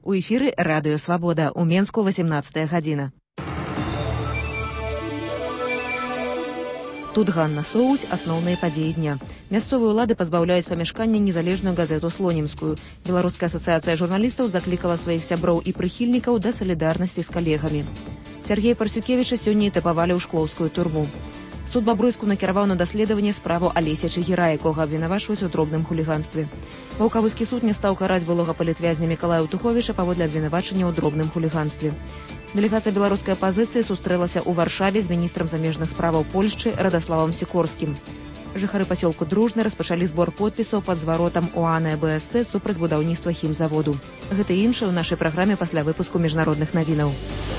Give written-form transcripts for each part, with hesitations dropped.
У эфіры Радыё Свабода. У Менску 18 гадзіна. Тут Ганна Соусь, асноўныя падзеі дня. Мясцовыя ўлады пазбаўляюць памяшкання незалежную газету «Слонімскую». Беларуская асацыяцыя журналістаў заклікала сваіх сяброў і прыхільнікаў да салідарнасці з калегамі. Сергея Парсюкевіча сёння этапавалі ў шклоўскую турму. Суд Бабруйску накіраваў на даследаванне справу Алеся Чыгіра, якога абвінавачваюць у дробным хуліганстве. Ваўкавыскі суд не стаў караць былога палітвязня Мікалая Туховіча паводле абвінавачання ў дробным хуліганстве. Дэлегацыя беларускай апазіцыі сустрэлася ў Варшаве з міністрам замежных справаў Польшчы Радаславам Сікорскім. Жыхары пасёлку Дружны распачалі збор подпісаў пад зваротам УАН і БСС супраць будаўніцтва хімзаводу. Гэта і іншае ў нашай праграме пасля выпуску міжнародных навінаў.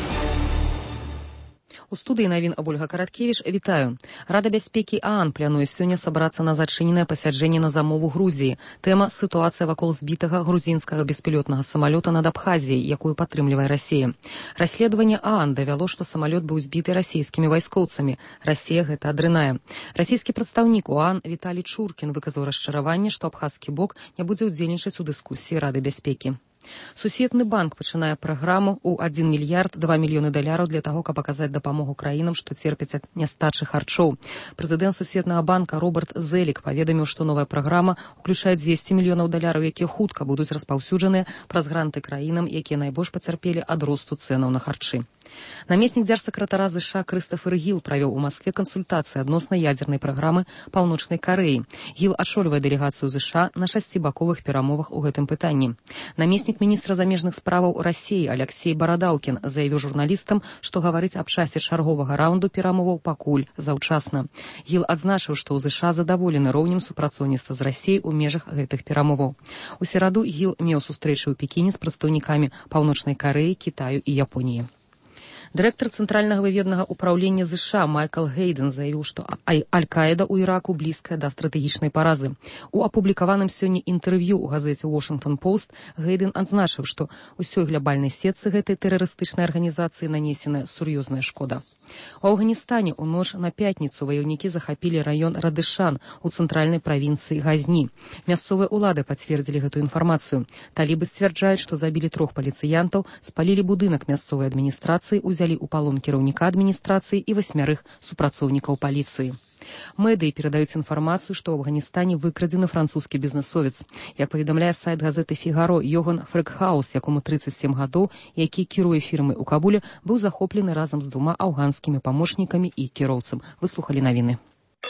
У студыі навін Ольга Караткевіч, вітаю. Рада бяспекі ААН плануе сёння сабрацца на зачыненае пасяджэнне на замову Грузіі. Тэма сітуацыя вакол збітага грузінскага беспілётнага самалёта над Абхазіяй, якую падтрымлівае Расія. Расследаванне ААН давяло, што самалёт быў збіты расійскімі вайскоўцамі. Расія гэта адрынае. Расійскі прадстаўнік ААН Віталій Чуркін выказаў расчараванне, што абхазскі бок не будзе ўдзельнічаць у дыскусіі Рады бяспекі. Сусветны банк пачынае праграму ў 1 мільярд 2 мільёны даляраў для таго, каб аказаць дапамогу краінам, што церпяць ад нястачы харчоў. Прэзідэнт Сусветнага банка Роберт Зелік паведаміў, што новая праграма ўключае 200 мільёнаў даляраў, якія хутка будуць распаўсюджаныя праз гранты краінам, якія найбольш пацярпелі ад росту цэнаў на харчы. Намеснік дзяржсакратара ЗША Крыстафер Гіл правёў у Маскве кансультацыі адносна ядзернай праграмы Паўночнай Карэі. Гіл ашольвае дэлегацыю ЗША на 6баковых перамовах у гэтым пытанні. Намеснік міністра замежных справаў Расіі Аляксей Барадаўкін заявіў журналістам, што гаварыць аб часе чарговага раунду перамоваў пакуль заўчасна. Гіл адзначыў, што ў ЗША задаволены роўнем супрацоўніцтва з Расіяй у межах гэтых перамоваў. У сераду Гіл меў сустрэчы ў Пекіне з прадстаўнікамі Паўночнай Карэі, Кітаю і Японіі. Дырэктар Цэнтральнага выведнага ўпраўлення ЗША Майкл Гейден заявіў, што Аль-Каіда ў Іраку блізкая да стратэгічнай паразы. У апублікаваным сёння інтэрв'ю ў газеце «Washington Post» Гейден адзначыў, што ўсёй глябальнай сетцы гэтай тэрарыстычнай арганізацыі нанесена сур'ёзная шкода. У Афганістане ў ноч на пятніцу ваяўнікі захапілі раён Радышан у цэнтральнай правінцыі Газні. Мясцовыя ўлады пацвердзілі гэтую інфармацыю. Талібы сцвярджаюць, што забілі 3 паліцыянтаў, спалілі будынак мясцовай адміністрацыі, узялі ў палон кіраўніка адміністрацыі і 8 супрацоўнікаў паліцыі. Медыі перадаюць інфармацыю, што ў Афганістане выкрадзены французскі бізнэсовец. Як паведамляе сайт газеты «Фігаро», Йоган Фрекхаус, якому 37 гадоў, які кіруе фірмай у Кабуле, быў захоплены разам з 2 афганскімі памочнікамі і кіроўцам. Выслухалі навіны.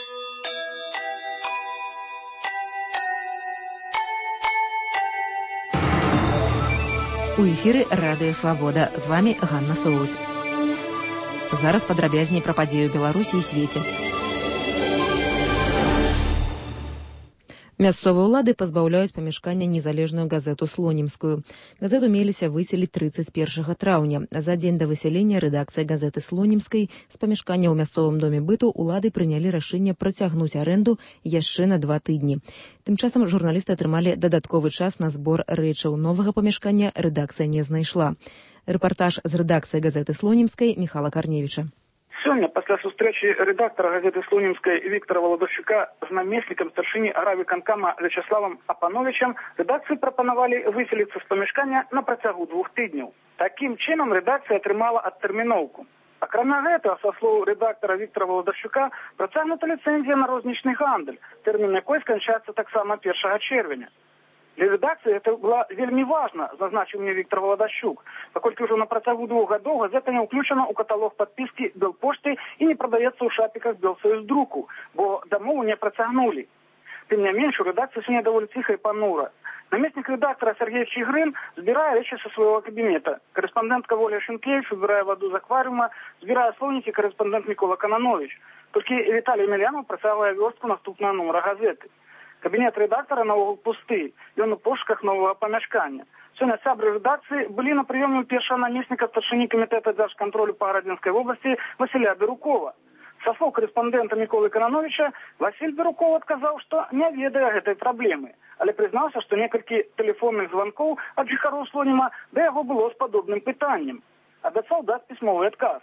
У эфіры Радыё Свабода. З вамі Ганна Соусь. Зараз падрабязней пра падзею Беларусі і свеце. Мясцовыя ўлады пазбаўляюць памяшкання незалежную газету «Слонімскую». Газету меліся выселіць 31 траўня. За дзень да высялення рэдакцыя газеты «Слонімскай» з памяшкання ў мясцовым доме быту ўлады прынялі рашэнне працягнуць арэнду яшчэ на 2 тыдні. Тым часам журналісты атрымалі дадатковы час на збор рэчаў. Новага памяшкання рэдакцыя не знайшла. Рэпартаж з рэдакцыі газеты «Слонімскай» Міхала Карневіча. Сёння, пасля сустрэчы рэдактара газеты «Слонімскай» Віктара Валадарчука з намеснікам старшыні райвыканкама Вячеславам Апановичам, рэдакцыі прапанавалі выселіцца з памяшкання на працягу 2 тыдняў. Такім чынам рэдакцыя атрымала адтэрміноўку. Акрамя гэтага, са слоў рэдактара Віктара Валадарчука, працягнута ліцэнзія на рознічны гандаль, тэрмін якой сканчаецца таксама 1 чэрвеня. Для рэдакцыі гэта было вельмі важна, зазначыў мне Віктар Валадарчук, паколькі ўжо на працягу 2 гадоў газета не ўключана ў каталог падпіскі Белпошты і не прадаецца ў шапіках Белсоюздруку, бо дамову не працягнулі. Тым не менш, у рэдакцыі сёння даволі ціха і панура. Намеснік рэдактара Сергей Чыгрын збірае рэчы са свайго кабінета. Карэспандэнтка Воля Шынкевіч збірае ваду з акварыума, збірае слоўнікі карэспандэнт Мікола Кананович. Толькі Віталій Емельянаў працягвае вёрстку наступнага нумара газеты. Кабінет рэдактара наогул пусты, ён у пошуках новага памяшкання. Сёння сябры рэдакцыі былі на прыёме ў першага намесніка старшыні камітэта дзяржкантролю па Гарадзінскай вобласці Васіля Бірукова. Са слоў карэспандэнта Міколы Канановича, Васіль Біруков адказаў, што не ведае гэтай праблемы, але прызнаўся, што некалькі тэлефонных званкоў ад жыхароў Слоніма да яго было з падобным пытаннем. Абяцаў даць пісьмовы адказ.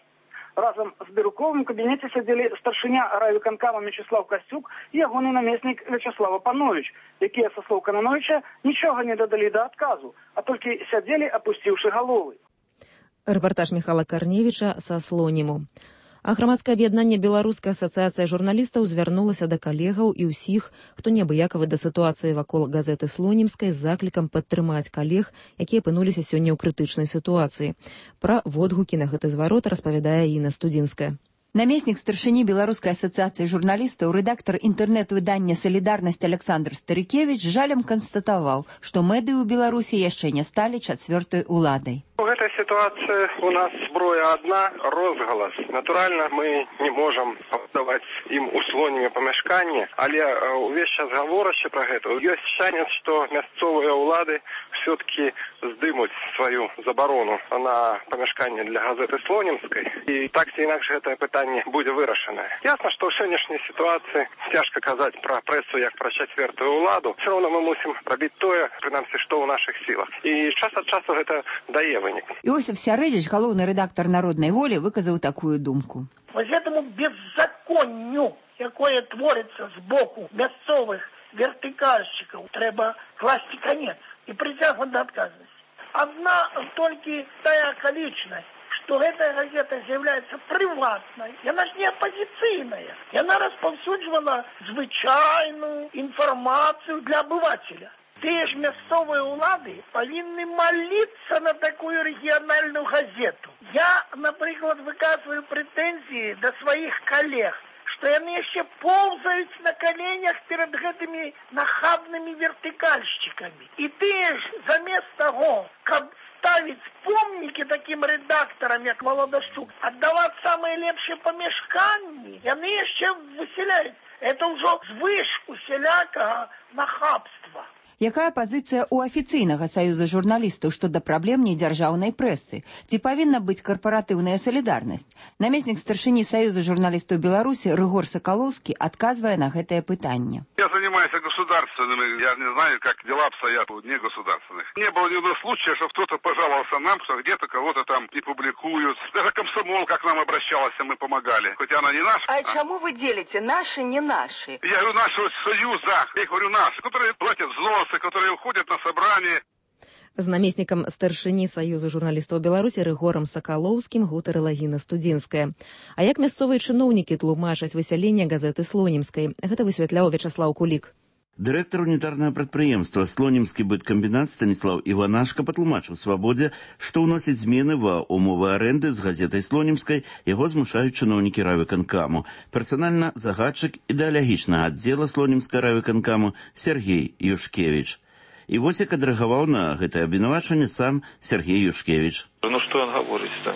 Разом з Біруковым у кабінеті сядзелі старшыня райвыканкама Мячеслав Касцюк і ягоны намеснік Вячеслав Апанович, якія, са слоў Канановича, нічога не дадалі да адказу, а толькі сядзелі, апусціўшы галовы. Рэпартаж Михала Карневіча са Слоніму. А грамадскае аб'яднанне Беларуская асацыяцыя журналістаў звярнулася да калегаў і ўсіх, хто неабыякавы да сітуацыі вакол газеты Слонімскай з заклікам падтрымаць калег, якія апынуліся сёння ў крытычнай сітуацыі. Пра водгукі на гэты зварот распавядае Інна Студзінская. Намеснік старшыні Беларускай асацыяцыі журналістаў, рэдактар інтэрнэт-выдання «Салідарнасць» Александр Старыкевіч жалем канстатаваў, што медыі ў Беларусі яшчэ не сталі чацвёртай уладай. У гэтай сітуацыі у нас зброя адна – розгалас. Натуральна, мы не можам пабудаваць ім у Слоніме памяшканне, але ўвесь час гаворачы пра гэта, ёсць шанец, што мясцовыя ўлады все-таки здымуць сваю забарону на памяшканне для газеты Слонімскай. І так ці інакш гэтае пытанне будзе вырашанае. Ясна, што ў сённяшняй сітуацыі цяжка казаць пра прэсу як пра чацвёртую ўладу. Все роўно мы мусім рабіць тое, прынамсі, што ў нашых сілах. І час ад часу гэта дае вынік. Иосиф Сярэдзіч, галоўны рэдактар «Народнай волі», выказаў такую думку. Вось гэтаму беззаконню, якое творыцца з боку мясцовых вертыкальшчыкаў, трэба класці канец і прыцягваць да адказнасці. Адна толькі тая акалічнасць, што гэтая газета з'яўляецца прыватнай, яна ж не апазіцыйная. Яна распаўсюджвала звычайную інфармацыю для абывателя. Тыя ж мясцовыя ўлады павінны маліцца на такую рэгіянальную газету. Я, напрыклад, выказваю прэтэнзіі да сваіх калег, што яны яшчэ поўзаюць на каленях перад гэтымі нахабнымі вертыкальшчыкамі. І тыя ж замест таго, каб ставіць помнікі такім рэдактарам, як Валадашчук, аддаваць самыя лепшыя памяшканні, яны яшчэ высяляюць. Это ўжо звыш усялякага нахабства. Якая пазіцыя ў афіцыйнага саюза журналістаў што да праблем недзяржаўнай прэсы? Ці павінна быць карпаратыўная салідарнасць? Намеснік старшыні саюза журналістаў Беларусі Рыгор Сакалоўскі адказвае на гэтае пытанне. Я занимаюсь государственными, я не знаю, как дела обстоят у негосударственных. Не было ни одного случая, что кто-то пожаловался нам, что где-то кого-то там не публикуют. Даже комсомол, как к нам обращалась, мы помогали. Хоть она не наша. А чему вы делите? Наши, не наши? Я говорю, нашего союза, я говорю, наши, которые платят взносы, которые уходят на собрание. З намеснікам старшыні Саюзу журналістаў Беларусі Рыгорам Сакалоўскім гутарыла Інна Студзінская. А як мясцовыя чыноўнікі тлумачаць высяленне газеты Слонімскай? Гэта высвятляў Вячаслаў Кулік. Дырэктар унітарнага прадпрыемства «Слонімскі быткамбінат» Станіслаў Іванашка патлумачыў «Свабодзе», што ўносіць змены ва умовы арэнды з газетай Слонімскай яго змушаюць чыноўнікі райвыканкаму. Персанальна загадчык ідэалагічнага аддзела Слонімскай райвыканкаму Сергей Юшкевіч. І вось як адрэагаваў на гэтае абвінавачванне сам Сергей Юшкевіч. Ну что он говорит там?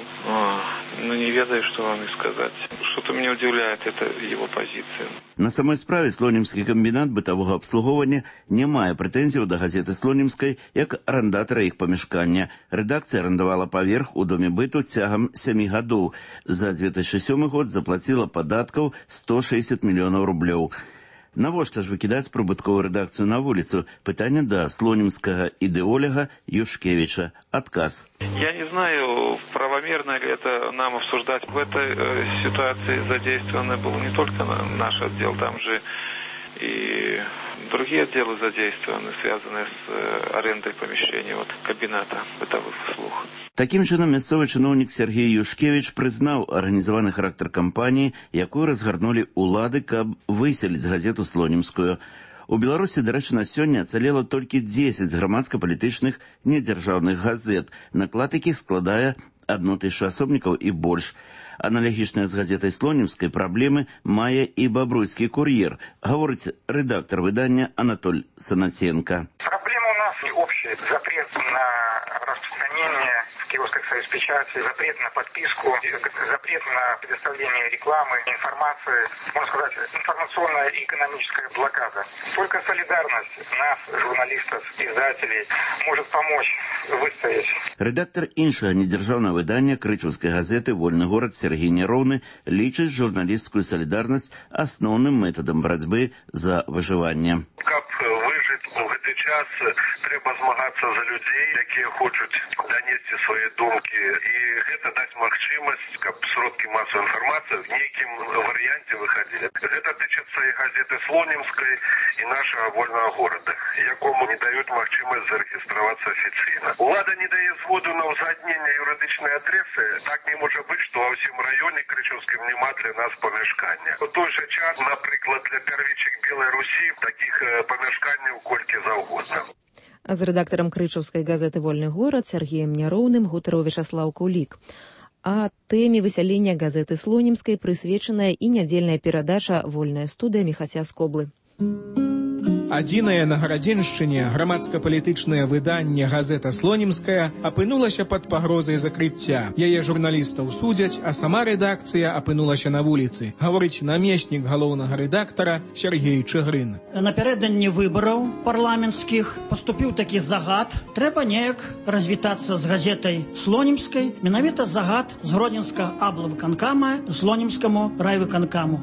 Ну не ведаю, что вам и сказать. Что-то меня удивляет, это его позиция. На самой справе Слонімскі камбінат бытавога абслугоўвання не мае прэтэнзіяў да газеты Слонімскай як арандатара іх памяшкання. Рэдакцыя арандавала паверх у доме быту цягам 7 гадоў. За 2007 год заплаціла падаткаў 160 мільёнаў рублёў. Навошта ж выкідаць прыбытковую рэдакцыю на вуліцу? Пытанне да слонімскага ідэоляга Юшкевича. Адказ. Я не знаю, правомерно ли это нам обсуждать. В этой ситуации задействованы был не только наш отдел, там же и другие отделы задействованы, связанные с арендой помещений кабината бытовых услуг. Такім чынам, мясцовы чыноўнік Сергей Юшкевіч прызнаў арганізаваны характар кампаніі, якую разгарнулі ўлады, каб выселіць газету Слонімскую. У Беларусі, дарэчы, на сёння ацалела толькі 10 грамадска-палітычных недзяржаўных газет, наклад якіх складае 1000 асобнікаў і больш. Аналагічная з газетай Слонімскай праблемы мае і бабруйскі кур'ер, гаворыць рэдактар выдання Анатоль Санаценко. Проблема у нас общая. Запрет на распространение в киосках «Союзпечати», запрет на подписку, запрет на предоставление рекламы, информации, можно сказать, информационная и экономическая блокада. Только солидарность нас, журналистов, издателей, может помочь выстоять. Рэдактар іншага недзяржаўнага выдання крычаўскай газеты «Вольны горад» Сергей Няроўны лічыць журналісцкую салідарнасць асноўным метадам барацьбы за выжыванне. Каб выжыць у гэты час трэба змагацца за людзей, якія хочуць данесці свае думкі, і гэта даць магчымасць, каб сродкі масавай інфармацыі в нейкім варыянце выхадзілі. Гэта тычыцца і газеты Слонімскай, і нашага вольнага горада, якому не даюць магчымасць зарэгістравацца афіцыйна. Улада не дае згоду на ўзгадненне юрыдычнай адрэсы. Так не можа быць, што ва ўсім раёне Крычаўскім няма для нас памяшкання. У той жа час, напрыклад, для пярвічак Белай Русі такіх памяшканняў колькі заўгодна. З рэдактарам крычаўскай газеты «Вольны горад» Сергеем Няроўным гутарыў Вячаслаў Кулік. А тэме высялення газеты Слонімскай прысвечаная і нядзельная перадача «Вольная студыя» Міхася Скоблы. Адзінае на Гарадзеншчыне грамадска-палітычнае выданне газета «Слонімская» апынулася пад пагрозай закрыцця. Яе журналістаў судзяць, а сама рэдакцыя апынулася на вуліцы, гаворыць намеснік галоўнага рэдактара Сергей Чыгрын. Напярэдадні выбараў парламенцкіх паступіў такі загад. Трэба неяк развітацца з газетай «Слонімскай», менавіта загад з гродзенскага аблвыканкама Слонімскаму райвыканкаму.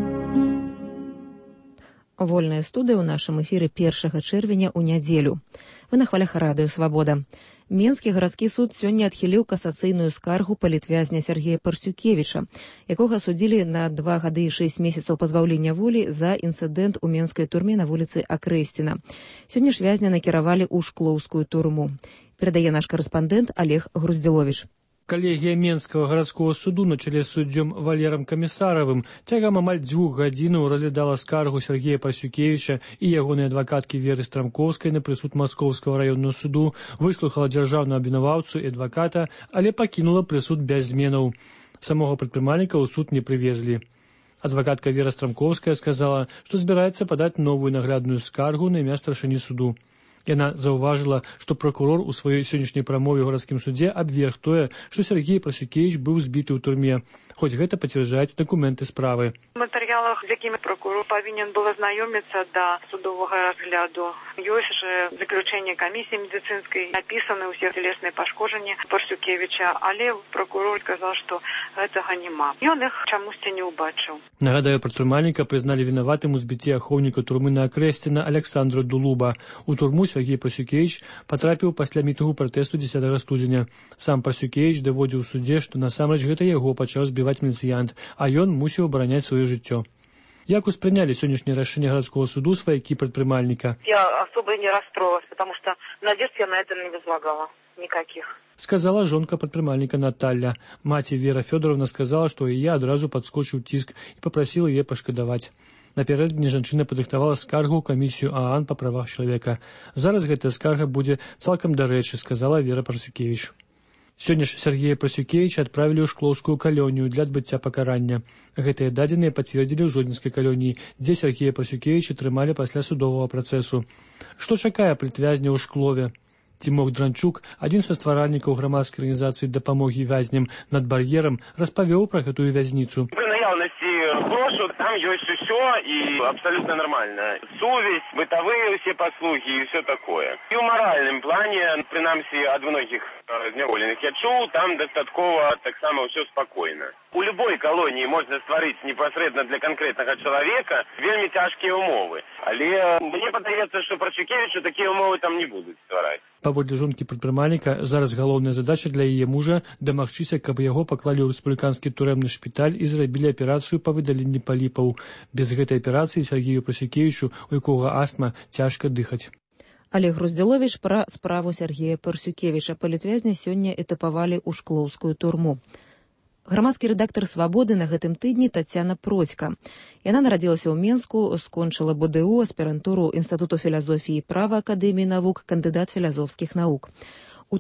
Вольная студыя ў нашым эфіры 1 чэрвеня ў нядзелю. Вы на хвалях радыё «Свабода». Менскі гарадскі суд сёння адхіліў касацыйную скаргу палітвязня Сергея Парсюкевіча, якога судзілі на 2 гады і 6 месяцаў пазбаўлення волі за інцыдэнт у менскай турме на вуліцы Акрэсціна. Сёння ж вязня накіравалі ў Шклоўскую турму. Перадае наш карэспандэнт Олег Груздзіловіч. Калегія Менскага гарадскога суду на чале з суддзём Валерам Камісаравым цягам амаль 2 гадзінаў разглядала скаргу Сергея Парсюкевіча і ягонай адвакаткі Веры Страмкоўскай на прысуд Маскоўскага раённага суду, выслухала дзяржаўную абвінаваўцу і адваката, але пакінула прысуд без зменаў. Самога прадпрымальніка ў суд не прывезлі. Адвакатка Вера Страмкоўская сказала, што збіраецца падаць новую наглядную скаргу на імя старшыні суду. Яна заўважыла, што пракурор у сваёй сённяшняй прамове ў гарадскім судзе абверг тое, што Сергей Парсюкевіч быў збіты ў турме, хоць гэта пацвярджаюць дакументы справы. У матэрыялах, з якімі пракурор павінен быў азнаёміцца да судовага разгляду, ёсць жа заключэнне камісіі медыцынскай, напісаны ўсе цялесныя пашкоджанні Парсюкевіча, але пракурор сказаў, што гэтага няма. Ён іх чамусьці не ўбачыў. Нагадаю, прадпрымальніка прызналі вінаватым у збіцці ахоўніка турмы на Акрэсціна Александра Дулуба. У турму Сергей Парсюкевич патрапіў пасля мітынгу пратэсту 10 студзеня. Сам Парсюкевич даводзіў у судзе, што насамрэч гэта яго пачаў збіваць міліцыянт, а ён мусіў абараняць сваё жыццё. Як успрынялі сённяшняе рашэнне гарадского суду сваякі прадпрымальніка? Я особо не расстроилась, потому что надежд я на это не возлагала. Никаких. Сказала жонка прадпрымальніка Наталья. Маці Вера Фёдоровна сказала, што і я адразу падскочыў ціск і папрасіла яе пашкадаваць. Напярэдадні жанчына падрыхтавала скаргу ў камісію ААН па правах чалавека. Зараз гэтая скарга будзе цалкам дарэчы, сказала Вера Парсюкевіч. Сёння ж Сергея Парсюкевіча адправілі ў Шклоўскую калонію для адбыцця пакарання. Гэтыя дадзеныя пацвердзілі ў Жодзінскай калоніі, дзе Сергея Парсюкевіча трымалі пасля судовага працэсу. Што чакае палітвязня ў Шклове? Тимох Дранчук, адзін са стваральнікаў грамадскай арганізацыі дапамогі вязням над бар'ерам, распавёў пра гэтую вязніцу. Пры наяўнасці грошаў там ёсць усё і абсалютна нармальна. Сувязь, бытавыя ўсе паслугі і ўсё такое. І ў маральным плане, прынамсі ад многіх зняволеных я чуў, там дастаткова таксама ўсё спакойна. У любой калоніі можна стварыць непасрэдна для канкрэтнага чалавека вельмі цяжкія ўмовы. Але мне падаецца, што Парсюкевічу такія ўмовы там не будуць ствараць. Паводле жонкі прадпрымальніка, зараз галоўная задача для яе мужа дамагчыся, каб яго паклалі ў рэспубліканскі турэмны шпіталь і зрабілі аперацыю па выдаленні паліпаў. Без гэтай аперацыі Сергею Парсюкевічу, у якога астма, цяжка дыхаць. Олег Груздзіловіч пра справу Сергея Парсюкевіча. Палітвязня сёння этапавалі ў Шклоўскую турму. Грамадскі рэдактар «Свабоды» на гэтым тыдні Тацяна Процька. Яна нарадзілася ў Менску, скончыла БДУ, аспірантуру Інстытуту філазофіі і права Акадэміі навук, кандыдат філазофскіх навук. У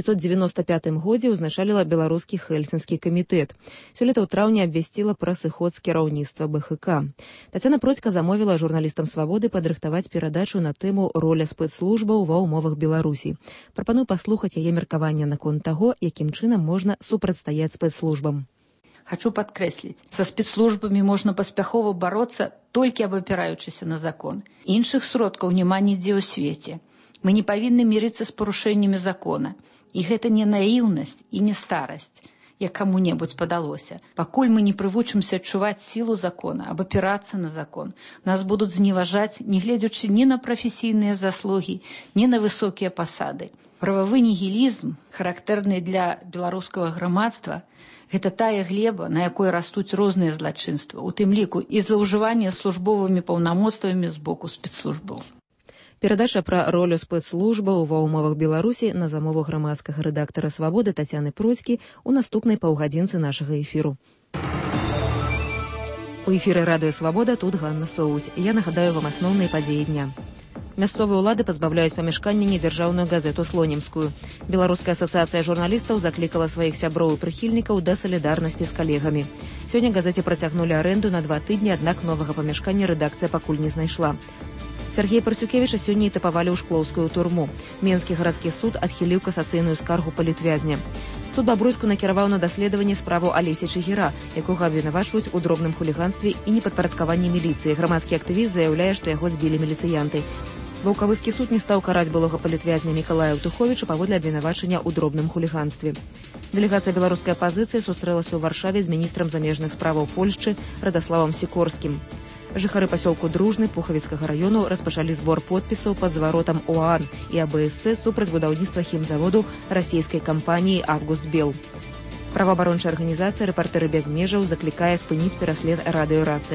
1995 годзе ўзначаліла беларускі Хельсінскі камітэт. Сёлета ў траўні абвясціла пра сыход з кіраўніцтва БХК. Тацяна Процька замовіла журналістам «Свабоды» падрыхтаваць перадачу на тэму «Роля спецслужбаў ва ўмовах Беларусі». Прапаную паслухаць яе меркаванне наконт таго, якім чынам можна супрацьстаяць спецслужбам. Хочу падкрэсліць, са спецслужбамі можна паспяхова бароцца толькі абапіраючыся на закон. Іншых сродкаў няма нідзе ў свеце. Мы не павінны мірыцца з парушэннямі закона. І гэта не наіўнасць і не старасць. як каму-небудзь падалося. Пакуль мы не прывучымся адчуваць сілу закона, абапірацца на закон, нас будуць зневажаць, не гледзячы ні на прафесійныя заслугі, ні на высокія пасады. Прававы нігілізм, характэрны для беларускага грамадства, гэта тая глеба, на якой растуць розныя злачынствы, у тым ліку і злоўжыванне службовымі паўнамоцтвамі з боку спецслужбаў. Перадача пра ролю спецслужбаў ва ўмовах Беларусі на замову грамадскага рэдактара «Свабоды» Тацяны Процькі ў наступнай паўгадзінцы нашага эфіру. У эфіры радыё «Свабода» тут Ганна Соусь. Я нагадаю вам асноўныя падзеі дня. Мясцовыя ўлады пазбаўляюць памяшкання недзяржаўную газету «Слонімскую». Беларуская асацыяцыя журналістаў заклікала сваіх сяброў і прыхільнікаў да салідарнасці з калегамі. Сёння газеце працягнулі арэнду на 2 тыдні, аднак новага памяшкання рэдакцыя пакуль не знайшла. Сергея Парсюкевіча сёння этапавалі ў шклоўскую турму. Менскі гарадскі суд адхіліў касацыйную скаргу палітвязня. Суд Бабруйску накіраваў на даследаванне справу Алесі Чыгіра, якога абвінавачваюць у дробным хуліганстве і непадпарадкаванні міліцыі. Грамадскі актывіст заяўляе, што яго збілі міліцыянты. Ваўкавыскі суд не стаў караць былога палітвязня Мікалая Ўтуховіча паводле абвінавачання ў дробным хуліганстве. Дэлегацыя беларускай апазіцыі сустрэлася ў Варшаве з міністрам замежных справаў Польшчы Радаславам Сікорскім. Жыхары пасёлку Дружны Пухавіцкага раёну распачалі збор подпісаў пад зваротам ОАН і АБС супраць будаўніцтва хімзаводу расійскай кампаніі «Август Бел». Праваабарончая арганізацыя «Рэпартэры без межаў» заклікае спыніць пераслед радыёрацыя.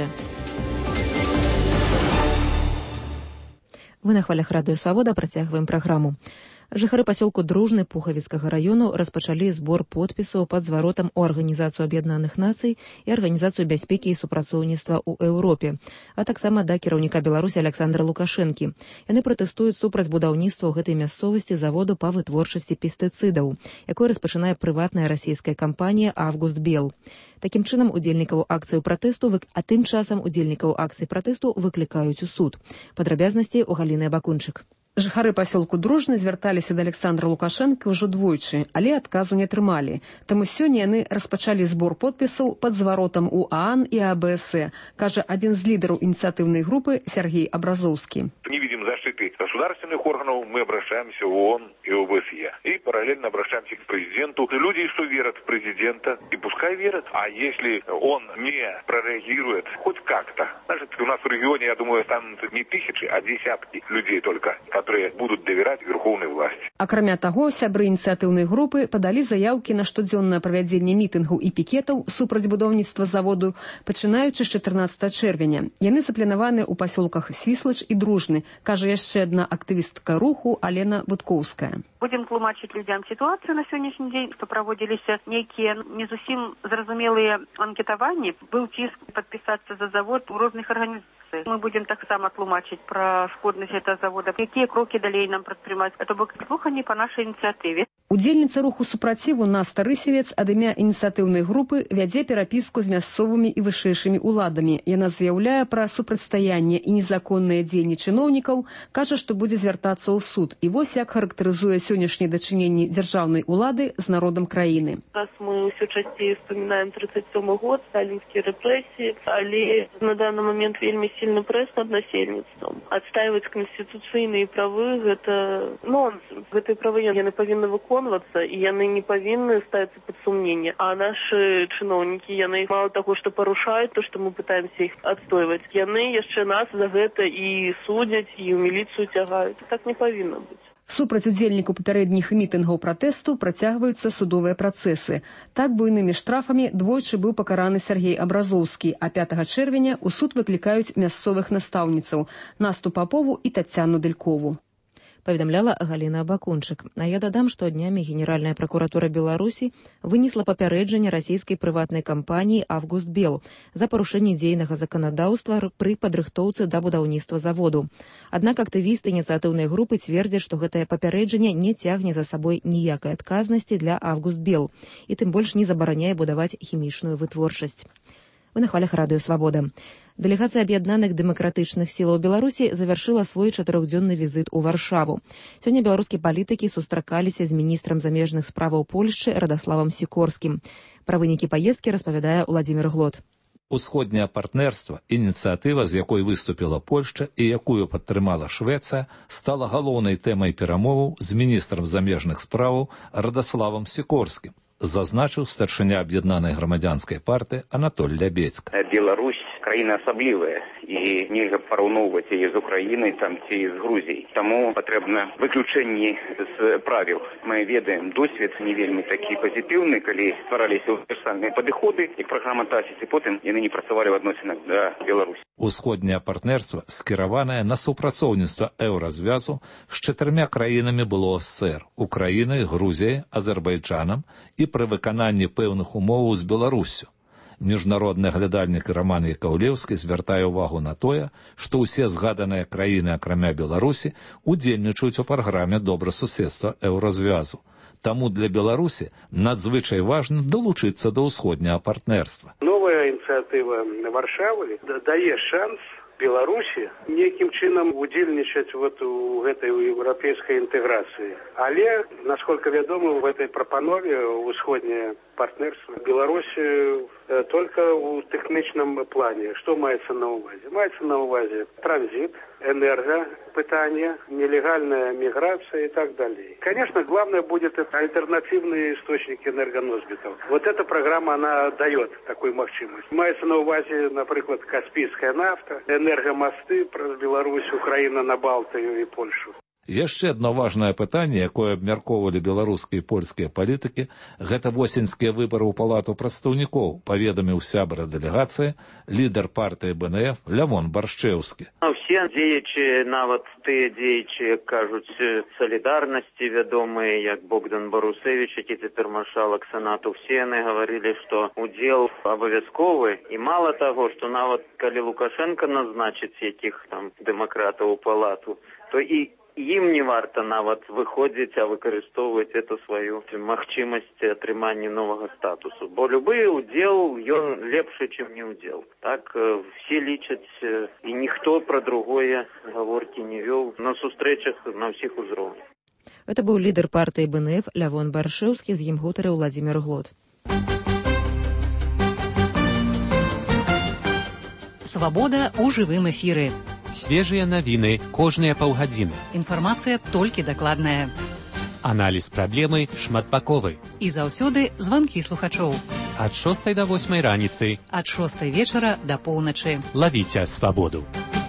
Вы на хвалях радыё «Свабода» працягваем праграму. Жыхары пасёлку Дружны Пухавіцкага раёну распачалі збор подпісаў пад зваротам у Арганізацыю Аб'яднаных Нацый і Арганізацыю бяспекі і супрацоўніцтва ў Еўропе, а таксама да кіраўніка Беларусі Аляксандра Лукашэнкі. Яны пратэстуюць супраць будаўніцтва ў гэтай мясцовасці заводу па вытворчасці пестыцыдаў, якое распачынае прыватная расійская кампанія «Август Бел». Такім чынам, удзельнікаў акцыі пратэсту, а тым часам удзельнікаў акцыі пратэсту выклікаюць у суд. Падрабязнасці ў Галіны Абакунчык. Жыхары пасёлку Дружны звярталіся да Александра Лукашэнкі ўжо двойчы, але адказу не атрымалі. Таму сёння яны распачалі збор подпісаў пад зваротам ОАН і АБС, кажа адзін з лідараў ініцыятыўнай групы Сергей Абразоўскі. Не видим защиты государственных органов, мы обращаемся в ООН и ОБСЕ. И параллельно обращаемся к президенту. Люди, что верят в президента, и пускай верят. А если он не прореагирует хоть как-то, значит, у нас в регионе, я думаю, останутся не тысячи, а десятки людей только, которые будут доверять верховной власти. Акрамя таго, сябры ініцыятыўнай групы падалі заяўкі на штодзённае правядзенне мітынгаў і пікетаў супраць будаўніцтва заводу, пачынаючы з 14 чэрвеня. Яны запланаваны ў пасёлках Свіслач і Дружны, кажа яшчэ адна актывістка руху Алена Будкоўская. Будем тлумачыць людзям сітуацыю на сённяшні дзень, што праводзіліся нейкія не зусім зразумелыя анкетаванні. Быў ціск падпісацца за завод у розных арганізацыях. Мы будем таксама тлумачыць пра шкоднасць гэтага завода, якія крокі далей нам прадпрымаць. Это бок слуханні па нашай ініцыятыве. Удзельніца руху супраціву Наста Рысевец ад імя ініцыятыўнай групы вядзе перапіску з мясцовымі і вышэйшымі ўладамі. Яна заяўляе пра супрацьстаянне і незаконныя дзеянні чыноўнікаў, кажа, што будзе звяртацца ў суд. І вось як характарызуе сённяшнія дачыненні дзяржаўнай улады з народам краіны. Раз мы ўсё часцей вспоминаем 37 год, сталінскія рэпрэсіі, але на данный момент вельмі сильны прэс над насельніцтвам. Адстаиваць канстытуцыйныя правы – гэта нонсенс. Гэтыя правы яны павінны выконвацца, і яны не павінны ставіцца пад сумненне. А нашы чыноўнікі, яны мало таго, што парушаюць то, што мы пытаемся іх адстойваць. Яны яшчэ нас за гэта і судзяць, і ў міліцыю цягаюць. Так не павінна быць. Супраць удзельнікаў папярэдніх мітынгаў пратэсту працягваюцца судовыя працэсы. Так буйнымі штрафамі двойчы быў пакараны Сергей Абразоўскі, а 5 чэрвеня ў суд выклікаюць мясцовых настаўніцаў Насту Папову і Тацяну Дэлькову. Паведамляла Галіна Абакунчык. А я дадам, што днямі Генеральная пракуратура Беларусі вынесла папярэджанне расійскай прыватнай кампаніі «Август Бел» за парушэнне дзейнага заканадаўства пры падрыхтоўцы да будаўніцтва заводу. Аднак актывісты ініцыятыўнай групы цвердзяць, што гэтае папярэджанне не цягне за сабой ніякай адказнасці для «Август Бел» і тым больш не забараняе будаваць хімічную вытворчасць. Вы на хвалях радыё «Свабода». Дэлегацыя аб'яднаных дэмакратычных сілаў Беларусі завяршыла свой 4-дзённы візіт у Варшаву. Сёння беларускія палітыкі сустракаліся з міністрам замежных справаў Польшчы Радаславам Сікорскім. Пра вынікі паездкі распавядае Владзімір Глот. Усходняе партнерства, ініцыятыва, з якой выступіла Польшча і якую падтрымала Швецыя, стала галоўнай тэмай перамоваў з міністрам замежных справаў Радаславам Сікорскім. зазначыў старшыня аб'яднанай грамадзянскай партыі Анатоль Лябедзька. Беларусь краіна асаблівая, і нельга параўноўваць яе з Украінай там ці з Грузіяй. Таму патрэбна выключэнні з правіл. Мы ведаем досвед не вельмі такі пазітыўны, калі ствараліся універсальныя падыходы, як праграма ТАСіс, і потым яны не працавалі ў адносінах да Беларусі. Усходняе партнерства, скіраванае на супрацоўніцтва еўразвязу з 4 краінамі было СССР – Украінай, Грузіяй, Азербайджанам і пры выкананні пэўных умоваў з Беларуссю. Міжнародны глядальнік Роман Якаўлеўскі звяртае ўвагу на тое, што ўсе згаданыя краіны, акрамя Беларусі, удзельнічаюць у праграме добрасуседства еўразвязу. Таму для Беларусі надзвычай важна долучыцца да ўсходняга партнерства. Новая ініцыятыва Варшавы дае шанс Беларусі нейкім чынам удзельнічаць у гэтай еўрапейскай інтэграцыі. Але, насколько вядома, в этой прапанове ўсходняе партнерство Беларуси только в техничном плане. Что мається на увазі? Мається на увазі транзит, энергопытание, нелегальная миграция и так далее. Конечно, главное будет это альтернативные источники энергоносбитов. Вот эта программа, она дает такую возможность. Мається на увазі, например, Каспийская нафта, энергомосты про Беларусь, Украина на Балтию и Польшу. Яшчэ одно важнае пытанне, якое абмяркоўвалі беларускія і польскія палітыкі, гэта восеньскія выбары ў палату прадстаўнікоў, паведаміў сябра дэлегацыі, лідар партыі БНФ Лявон Баршчэўскі. Все дзеячы, нават тыя дзеячы, кажуць, салідарнасці вядомыя, як Богдан Барусевич, які цяпер маршалак Сенату, все яны гаварылі, што удзел абавязковы, і мала таго, што нават калі Лукашенко назначыць якіх там дэмакратаў у палату, то і ім не варта нават выходзіць, а выкарыстоўваць эту сваю магчымасць атрымання новага статусу. Бо любы удзел, ён лепшы, чым не удзел. Так все лічаць, і ніхто пра другое гаворкі не вёў на сустрэчах на ўсіх узроўнях. Это быў лідар партыі БНФ Лявон Баршэўскі, з ім гутарыў Владзімир Глот. Свабода ў жывым эфіры. Свежыя навіны кожныя паўгадзіны. Інфармацыя толькі дакладная. Аналіз праблемы шматбаковы. І заўсёды званкі слухачоў. Ад 6 до 8 раніцы. Ад 6 вечара да поўначы. Лавіце свабоду.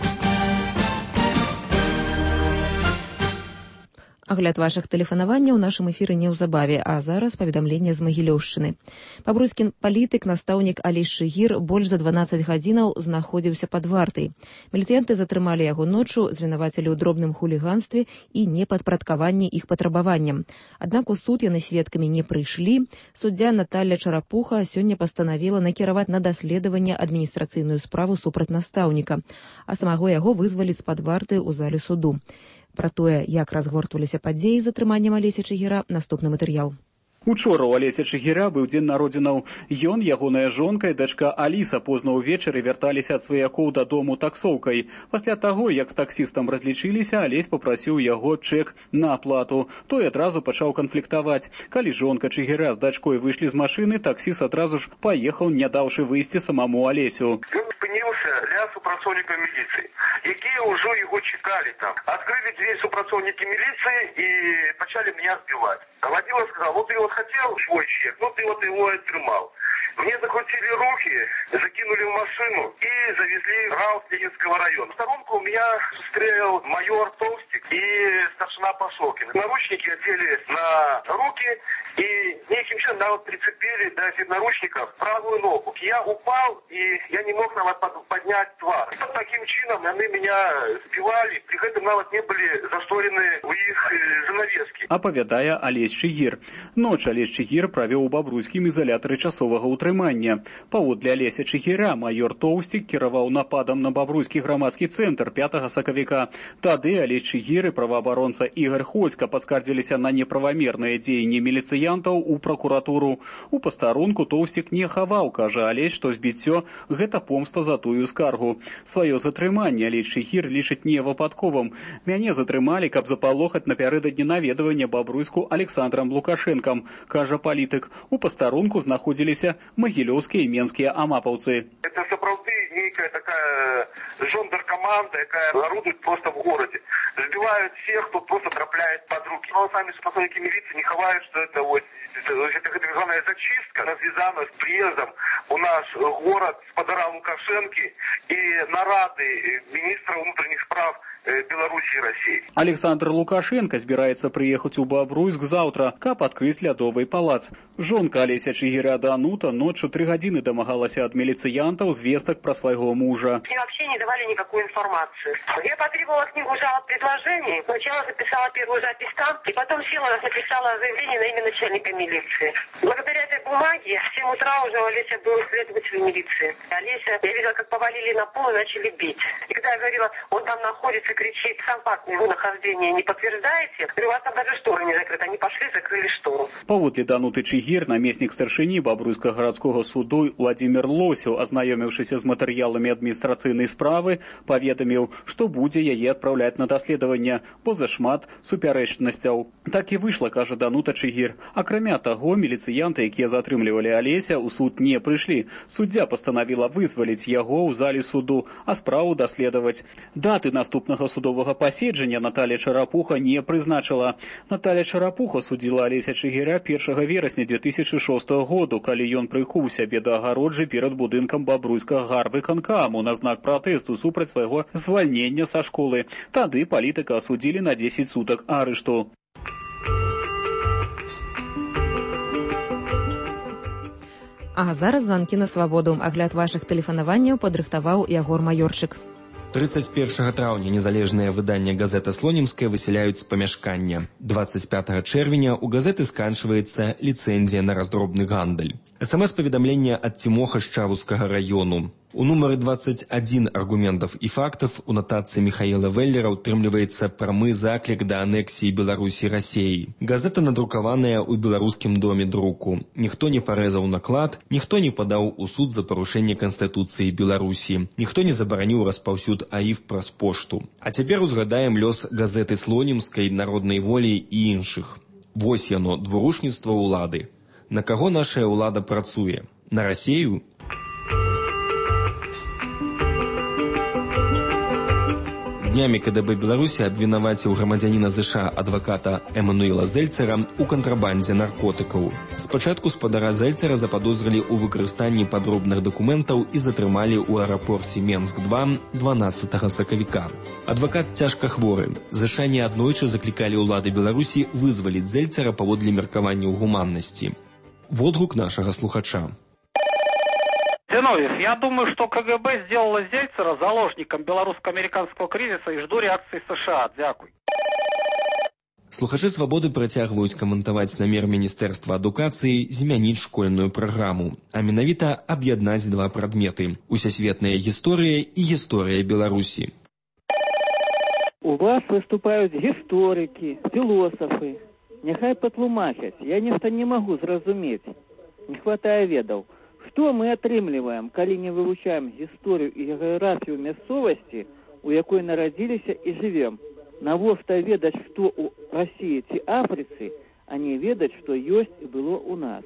Агляд вашых тэлефанаванняў у нашым эфіры неўзабаве, а зараз паведамленне з Магілёўшчыны. Пабруйскі палітык, настаўнік Алесь Шыгір больш за 12 гадзінаў знаходзіўся пад вартай. Міліцыянты затрымалі яго ноччу, звінавацілі ў дробным хуліганстве і непадпарадкаванні іх патрабаванням. Аднак у суд яны сведкамі не прыйшлі. Суддзя Наталля Чарапуха сёння пастанавіла накіраваць на даследаванне адміністрацыйную справу супраць настаўніка, а самого яго вызваліць з-пад варты ў зале суду. Пра тое, як разгортваліся падзеі з затрыманнем Алеся Чыгіра, наступны матэрыял. Учора у Алеся Чыгіра быў дзень народзінаў. Ён, ягоная жонка і дачка Аліса позна ўвечары вярталіся ад сваякоў дадому таксоўкай. Пасля таго, як з таксістам разлічыліся, Алесь папрасіў яго чэк на аплату. Той адразу пачаў канфліктаваць. Калі жонка Чыгіра з дачкой выйшлі з машыны, таксіст адразу ж паехаў, не даўшы выйсці самому Алесю. Ён спыніўся ля супрацоўнікаў міліцыі, якія ўжо яго чакалі там. Адкрылі дзвер супрацоўнікі міліцыі і пачалі меня збіваць. Владимир сказал, вот ты вот хотел свой чек, ну ты вот его отрымал. Мне закрутили руки, закинули в машину и завезли в РАУ Ленинского района. В сторонку у меня встретил майор Толстик и старшина Пасокин. Наручники одели на руки и неким чином навод прицепили до этих наручников правую ногу. Я упал и я не мог навод поднять твар. И под таким чином они меня сбивали, при этом навод не были засторены у их занавески. Апавядае Алесь Чыгір. Ноч Алесь Чыгір правёў у бабруйскім ізалятары часовага утрымання. Паводле Алеся Чыгіра майор Тоўстік кіраваў нападам на бабруйскі грамадскі цэнтр 5 сакавіка. Тады Алесь Чыгір і праваабаронца Ігор Ходзька паскардзіліся на неправамерныя дзеянні міліцыянтаў у пракуратуру. У пастарунку Тоўстік не хаваў, кажа Алесь, што збіццё – гэта помста за тую скаргу. Сваё затрыманне Алесь Чыгір лічыць невыпадковым. Мяне затрымалі, каб запалохаць напярэдадні наведвання бабруйску Александрам Лукашэнкам, кажа палітык. У пастарунку знаходзіліся магілёўскія і менскія амапаўцы. Это сапраўды не некая такая жондеркоманда, которая орудует просто в городе. Сбивают всех, кто просто трапляет под руки. Но сами сотрудники милиции не ховают, что это вот это так званая зачистка, развязана с приездом у нас город с подора Лукашенко и нарады министра внутренних справ Беларуси и России. Александр Лукашенко збіраецца прыехаць у Бабруйск заўтра, каб адкрыць лядовый палац. Жонка Алеся Чигиря Данута ночью 3 годины домагалася от милициянтов звесток про своего мужа. Мне вообще не давали никакую информацию. Я потребовала книгу жалоб предложений, сначала записала первую запись там, и потом села, написала заявление на имя начальника милиции. Благодаря этой бумаге в 7 утра уже Олеся был следователь милиции. Олеся, я видела, как повалили на пол и начали бить. И когда я говорила, он там находится, кричит, сам факт его нахождения не подтверждаете, у вас там даже шторы не закрыты. Они пошли, закрыли штору. Паводле Дануты Чигир, наместник старшыні Бабруйскага гарадскога суду Владимир Лосев, азнаёміўшыся з матэрыяламі адміністрацыйнай справы, паведаміў, што будзе яе адпраўляць на даследаванне, бо зашмат супярэчнасцяў. Так і выйшла, кажа Данута Чигир. Акрамя таго, міліцыянты, якія затрымлівалі Алеся, у суд не прыйшлі. Суддзя пастанавіла вызваліць яго ў зале суду, а справу даследаваць. Даты наступнага судовага паседжання Наталья Чарапуха не прызначыла. Наталья Чарапуха судзіла Алеся Чигиря 1 верасня 2006 году, калі ён прыйхаў сябе да агароджы перад будынкам Бабруйскага гарвыканкаму на знак пратэсту супраць свайго звальнення са школы. Тады палітыка асудзілі на 10 сутак арышту. А зараз званкі на свабоду. Агляд вашых тэлефанаванняў падрыхтаваў Ягор Маёрчык. 31 траўня незалежнае выданне газета «Слонімская» высяляюць з памяшкання. 25 чэрвеня у газеты сканчваецца ліцэнзія на раздробны гандаль. СМС-паведамленне ад Тимоха з Чавускага раёну. У нумары 21 аргументов и фактов у нотации Михаила Веллера утрымліваецца прамы заклік да анексіі Беларусі Расіяй. Газета надрукаваная ў беларускім доме друку. Ніхто не парэзаў наклад, ніхто не падаў у суд за парушэнне Канстытуцыі Беларусі, ніхто не забараніў распаўсюд АІФ праз пошту. А цяпер узгадаем лёс газеты Слонімскай, Народнай волі і іншых. Вось яно, двурушніцтва ўлады. На каго нашая ўлада працуе? На Расію? Днямі КДБ Беларусі абвінаваціў грамадзяніна ЗША адваката Эммануэла Зельцера ў кантрабандзе наркотыкаў. Спачатку спадара Зельцера западозрылі ў выкарыстанні падробных дакументаў і затрымалі ў аэрапорце Менск-2 12 сакавіка. Адвакат цяжка хворы. ЗША неаднойчы заклікалі ўлады Беларусі вызваліць Зельцера паводле меркаванняў гуманнасці. Водгук нашага слухача. Зиновьев, я думаю, что КГБ сделало Зельцера заложником белорусско-американского кризиса и жду реакции США. Дякуй. Слухачы «Свабоды» працягваюць каментаваць намер Міністэрства адукацыі змяніць школьную праграму, а менавіта аб'яднаць два прадметы – усесветная гісторыя і гісторыя Беларусі. У вас выступаюць гісторыкі, філосафы. Няхай патлумачаць, я нешта не магу зразумець. Не хватае ведаў. Што мы атрымліваем, калі не вывучаем гісторыю і геаграфію мясцовасці, у якой нарадзіліся і жывем? Навошта ведаць, што ў Расіі ці Афрыцы, а не ведаць, што ёсць і было ў нас?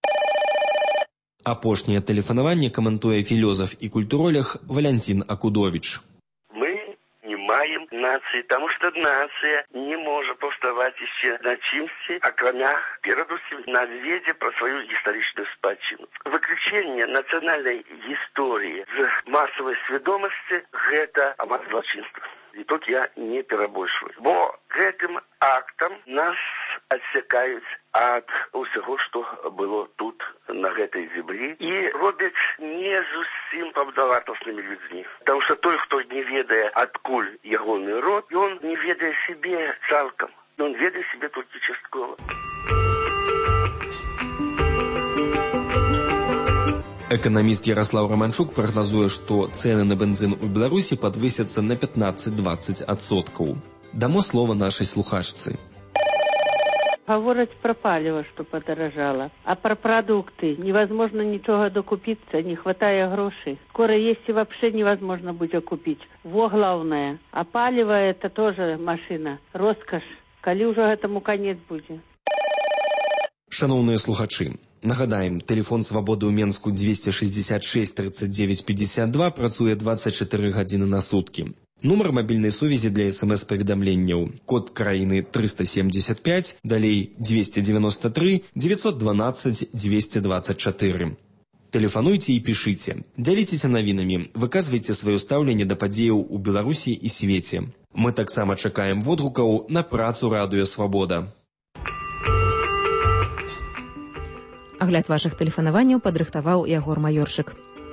Апошняе тэлефанаванне каментуе філёзаф і культуролог Валянцін Акудовіч. Маем нации, потому что нация не может повставать еще на чимся, акрамя, передусім, на веде про свою историческую спадчину. Выключение национальной истории з массовой сведомости – это амат злочинства. И тут я не перебольшую. Бо гэтым актам нас отсекают от усего, что было тут, на этой земле, и робят не зусім пабдаватоснымі людьми. Потому что той, кто не ведае, откуль ягоны род, и он не ведае себе цалком, но он ведае себе только частково. Эканаміст Ярослав Романчук прагназуе, што цэны на бензин у Беларусі падвысяцца на 15-20%. Дамо слова нашай слухачцы. Говорить про паліва, что подорожало. А про продукты невозможно ничего докупиться, не хватает грошей. Скоро есть и вообще невозможно будет купить. Во главное. А паліва это тоже машина. Роскошь. Коли уже этому конец будет. Шановныя слухачы, Нагадаем, тэлефон «Свабоды» ў Менску 266 39 52 працуе 24 гадзіны на суткі. Нумар мабільнай сувязі для СМС-паведамленняў. Код краіны 375, далей 293 912 224. Тэлефануйце і пішыце. Дзяліцеся навінамі, выказвайце сваё стаўленне да падзеяў у Беларусі і свеце. Мы таксама чакаем водгукаў на працу радыё «Свабода». Агляд вашых тэлефанаванняў падрыхтаваў Ягор Маёрчык.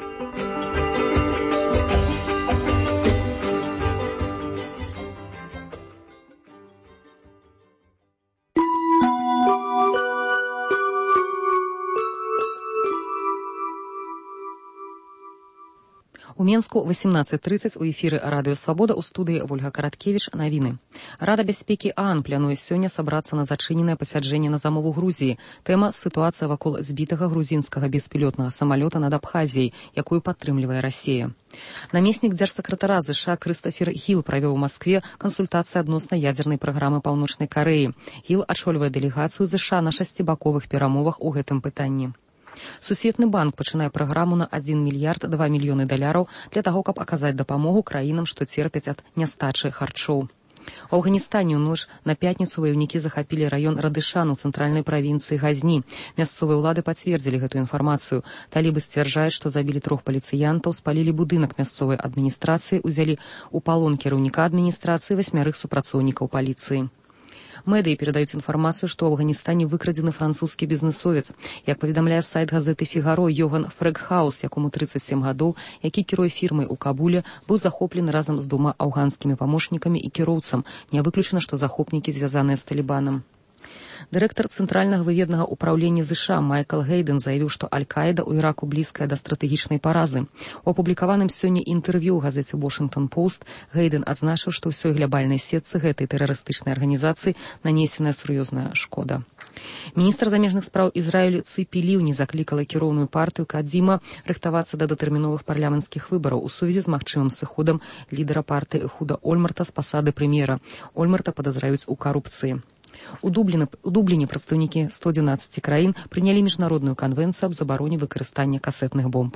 У Менску 18:30 у эфіры радыё «Свабода» у студыі Ольга Караткевіч. Навіны. Рада бяспекі ААН плануе сёння сабрацца на зачыненае пасяджэнне на замову Грузіі. Тэма – сітуацыя вакол збітага грузінскага беспілётнага самалёта над Абхазіяй, якую падтрымлівае Расія. Намеснік дзяржсакратара ЗША Крыстафер Гіл правёў у Маскве кансультацыі адносна ядзернай праграмы Паўночнай Карэі. Гіл ачольвае дэлегацыю ЗША на 6-баковых перамовах у гэтым пытанні. Сусветны банк пачынае праграму на 1 мільярд 2 мільёны даляраў для таго, каб аказаць дапамогу краінам, што церпяць ад нястачы харчоў. У Афганістане ў ноч на пятніцу ваёўнікі захапілі раён Радышан у цэнтральнай правінцыі Газні. Мясцовыя ўлады пацвердзілі гэтую інфармацыю. Талібы сцвярджаюць, што забілі 3 паліцыянтаў, спалілі будынак мясцовай адміністрацыі, узялі ў палон кіраўніка адміністрацыі 8 супрацоўнікаў паліцыі. Медыі перадаюць інфармацыю, што ў Афганістане выкрадзены французскі бізнесовец. Як паведамляе сайт газеты «Фігаро», Йоган Фрэгхаус, якому 37 гадоў, які кіруе фірмай у Кабуле, быў захоплены разам з 2 афганскімі памочнікамі і кіроўцам. Не выключана, што захопнікі звязаныя з Талібанам. Дырэктар Цэнтральнага выведнага ўпраўлення ЗША Майкл Гейден заявіў, што Аль-Каіда ў Іраку блізкая да стратэгічнай паразы. У апублікаваным сёння інтэрв'ю ў газеце «Washington Post» Гейден адзначыў, што ўсёй глябальнай сетцы гэтай тэрарыстычнай арганізацыі нанесеная сур'ёзная шкода. Міністр замежных спраў Ізраілю Цыпі Ліўні заклікала кіроўную партыю Кадзіма рыхтавацца да датэрміновых парламенцкіх выбараў у сувязі з магчымым сыходам лідара партыі Эхуда Ольмарта з пасады прэм'ера. Ольмарта падазраюць у карупцыі. У Дубліне прадстаўнікі 111 краін прынялі міжнародную канвенцыю аб забароне выкарыстання касетных бомб.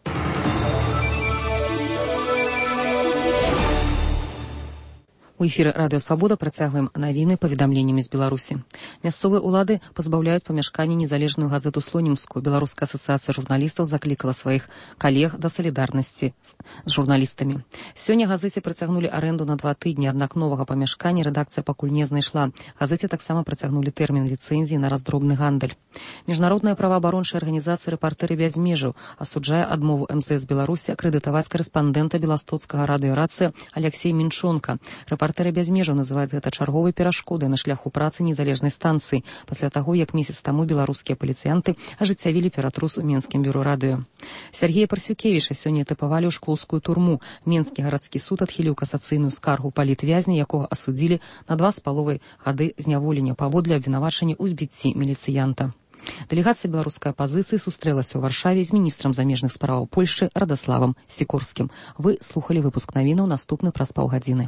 У эфіры радыё «Свабода» працягваем навіны паведамленнямі з Беларусі. Мясцовыя ўлады пазбаўляюць памяшкання незалежную газету «Слонімскую». Беларуская асацыяцыя журналістаў заклікала сваіх калег да салідарнасці з журналістамі. Сёння газеце працягнулі арэнду на 2 тыдні, аднак новага памяшкання рэдакцыя пакуль не знайшла. Газеце таксама працягнулі тэрмін ліцэнзіі на раздробны гандаль. Міжнародная праваабарончая арганізацыя «Рэпартэры без межаў» асуджае адмову МЗС Беларусі акрэдытаваць карэспандэнта беластоцкага радыёрацыя Алексея Мінчонка. «Рэпартэры без межаў» называюць гэта чарговай перашкодай на шляху працы незалежнай станцыі пасля таго, як месяц таму беларускія паліцыянты ажыццявілі ператрус у Менскім бюро радыё. Сергея Парсюкевіча сёння тыпавалі ў шклоўскую турму. Менскі гарадскі суд адхіліў касацыйную скаргу палітвязня, якога асудзілі на 2,5 гады зняволення паводле абвінавачання ў збіцці міліцыянта. Дэлегацыя беларускай апазіцыі сустрэлася ў Варшаве з міністрам замежных спраў Польшчы Радаславам Сікорскім. Вы слухалі выпуск навінаў, наступны праз паўгадзіны.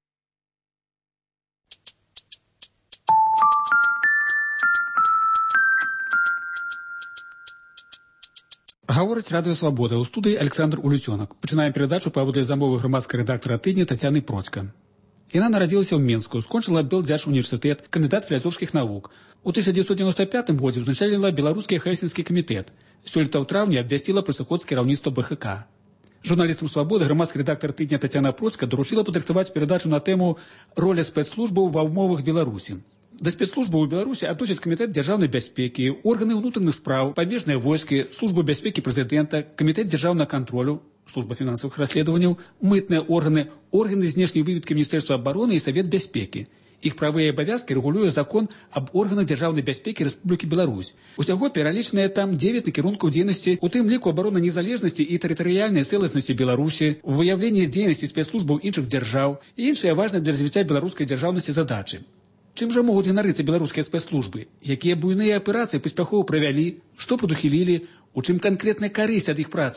Гаворыць радыё «Свабода», у студыі Александр Улюцёнак. Пачынаем перадачу паводле замовы грамадскай рэдактара тыдня Тацяны Процька. Яна нарадзілася ў Менску, скончыла Белдзяж універсітэт, кандыдат філасофскіх навук. У 1995 годзе ўзначаліла беларускі Хельсінскі камітэт. Сёлета ў траўні абвясціла пра сыход з кіраўніцтва БХК. Журналістам «Свабоды» грамадскі рэдактар тыдня Тацяна Процька даручыла падрыхтаваць перадачу на тэму «Роля спецслужбаў ва ўмовах Беларусі». Да спецслужбаў у Беларусі адносяць камітэт дзяржаўнай бяспекі, органы ўнутраных спраў, памежныя войскі, службу бяспекі прэзідэнта, камітэт дзяржаўнага кантролю, служба фінансавых расследаванняў, мытныя органы, органы знешняй выведкі Міністэрства абароны і Савет бяспекі. Іх правыя абавязкі рэгулюе закон аб органах дзяржаўнай бяспекі Рэспублікі Беларусь. Усяго пералічаныя там 9 накірункаў дзейнасці, у тым ліку абарона незалежнасці і тэрытарыяльнай цэласнасці Беларусі, выяўленне дзейнасці спецслужбаў іншых дзяржаў і іншыя важныя для развіцця беларускай дзяржаўнасці задачы. Чым жа могуць ганарыцца беларускія спецслужбы? Якія буйныя аперацыі паспяхова правялі? Што прадухілілі? У чым канкрэтная карысць ад іх працы?